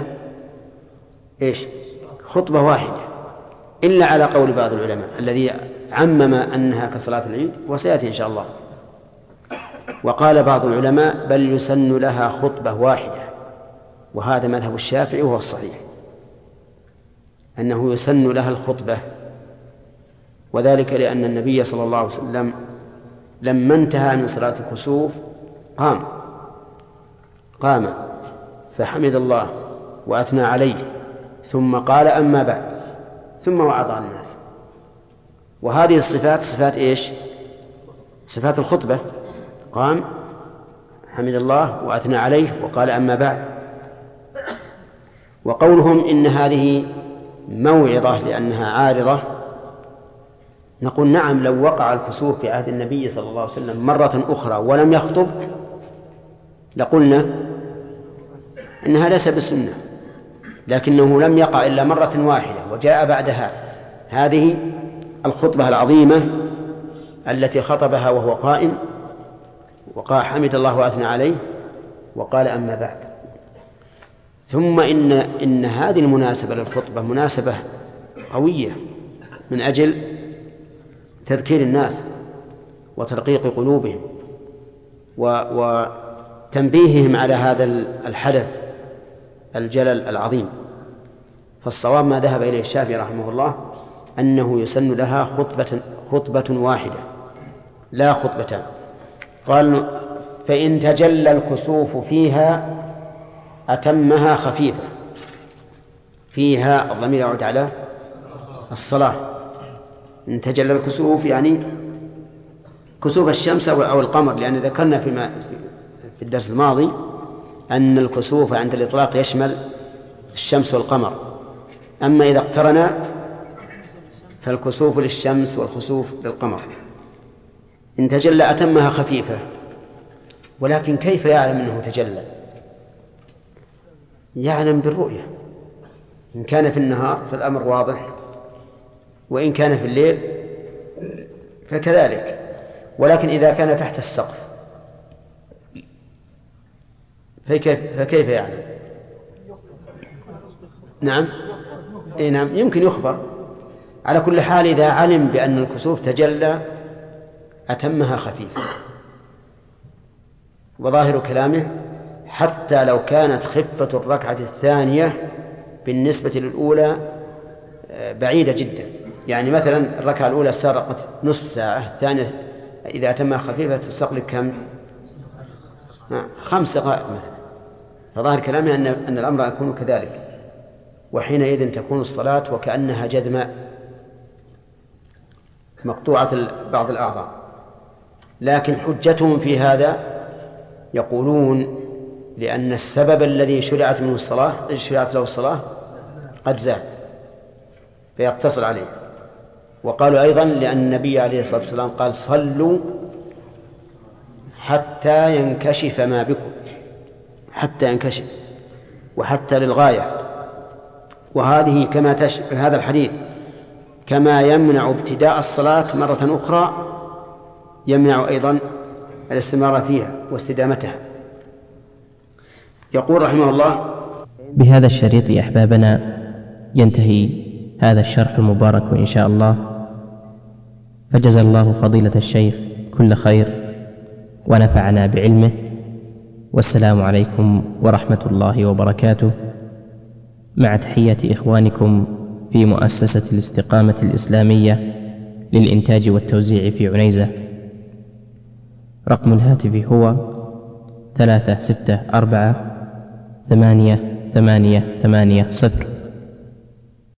خطبة واحدة، إلا على قول بعض العلماء الذي عمم أنها كصلاة العيد، وسيأتي إن شاء الله. وقال بعض العلماء: بل يسن لها خطبة واحدة، وهذا مذهب الشافعي وهو الصحيح، أنه يسن لها الخطبة. وذلك لأن النبي صلى الله عليه وسلم لما انتهى من صلاة الكسوف قام فحمد الله وأثنى عليه ثم قال أما بعد ثم وعظ الناس. وهذه الصفات صفات إيش؟ صفات الخطبة. قام حمد الله وأثنى عليه وقال أما بعد. وقولهم إن هذه موعظة لأنها عارضة، نقول نعم، لو وقع الكسوف في عهد النبي صلى الله عليه وسلم مرة أخرى ولم يخطب لقلنا إنها ليس بسنة، لكنه لم يقع إلا مرة واحدة وجاء بعدها هذه الخطبة العظيمة التي خطبها وهو قائم وقال حمد الله وأثنى عليه وقال أما بعد. ثم إن هذه المناسبة للخطبة مناسبة قوية من أجل تذكير الناس وترقيق قلوبهم وتنبيههم على هذا الحدث الجلل العظيم. فالصواب ما ذهب إليه الشافعي رحمه الله أنه يسن لها خطبة واحدة لا خطبتان. قال فإن تجلى الكسوف فيها أتمها خفيفة. فيها الضمير يعود على الصلاة. إن تجلى الكسوف يعني كسوف الشمس أو القمر، لأن ذكرنا في الدرس الماضي أن الكسوف عند الإطلاق يشمل الشمس والقمر، أما إذا اقترنا فالكسوف للشمس والخسوف للقمر. إن تجلى أتمها خفيفة. ولكن كيف يعلم أنه تجلى؟ يعلم بالرؤية. إن كان في النهار فالأمر واضح، وإن كان في الليل فكذلك. ولكن إذا كان تحت السقف فكيف يعلم؟ نعم يمكن يخبر. على كل حال إذا علم بأن الكسوف تجلى أتمها خفيفة. وظاهر كلامه حتى لو كانت خفة الركعة الثانية بالنسبة للأولى بعيدة جدا، يعني مثلا الركعة الأولى استغرقت نصف ساعة، الثانية إذا أتمها خفيفة تستغرق كم؟ 5 دقائق مثلا. فظاهر كلامه أن الأمر يكون كذلك، وحينئذ تكون الصلاة وكأنها جذماء مقطوعة بعض الأعضاء. لكن حجتهم في هذا يقولون لأن السبب الذي شرعت له الصلاة قد زال فيقتصر عليه. وقالوا أيضا لأن النبي عليه الصلاة والسلام قال صلوا حتى ينكشف ما بكم، حتى ينكشف وحتى للغاية. وهذه هذا الحديث كما يمنع ابتداء الصلاة مرة أخرى يمنع أيضا الاستمرار فيها واستدامتها. يقول رحمه الله: بهذا الشريط يا أحبابنا ينتهي هذا الشرح المبارك إن شاء الله، فجزا الله فضيلة الشيخ كل خير ونفعنا بعلمه، والسلام عليكم ورحمة الله وبركاته، مع تحية إخوانكم في مؤسسة الاستقامة الإسلامية للإنتاج والتوزيع في عنيزة. رقم الهاتف هو 364 888 0.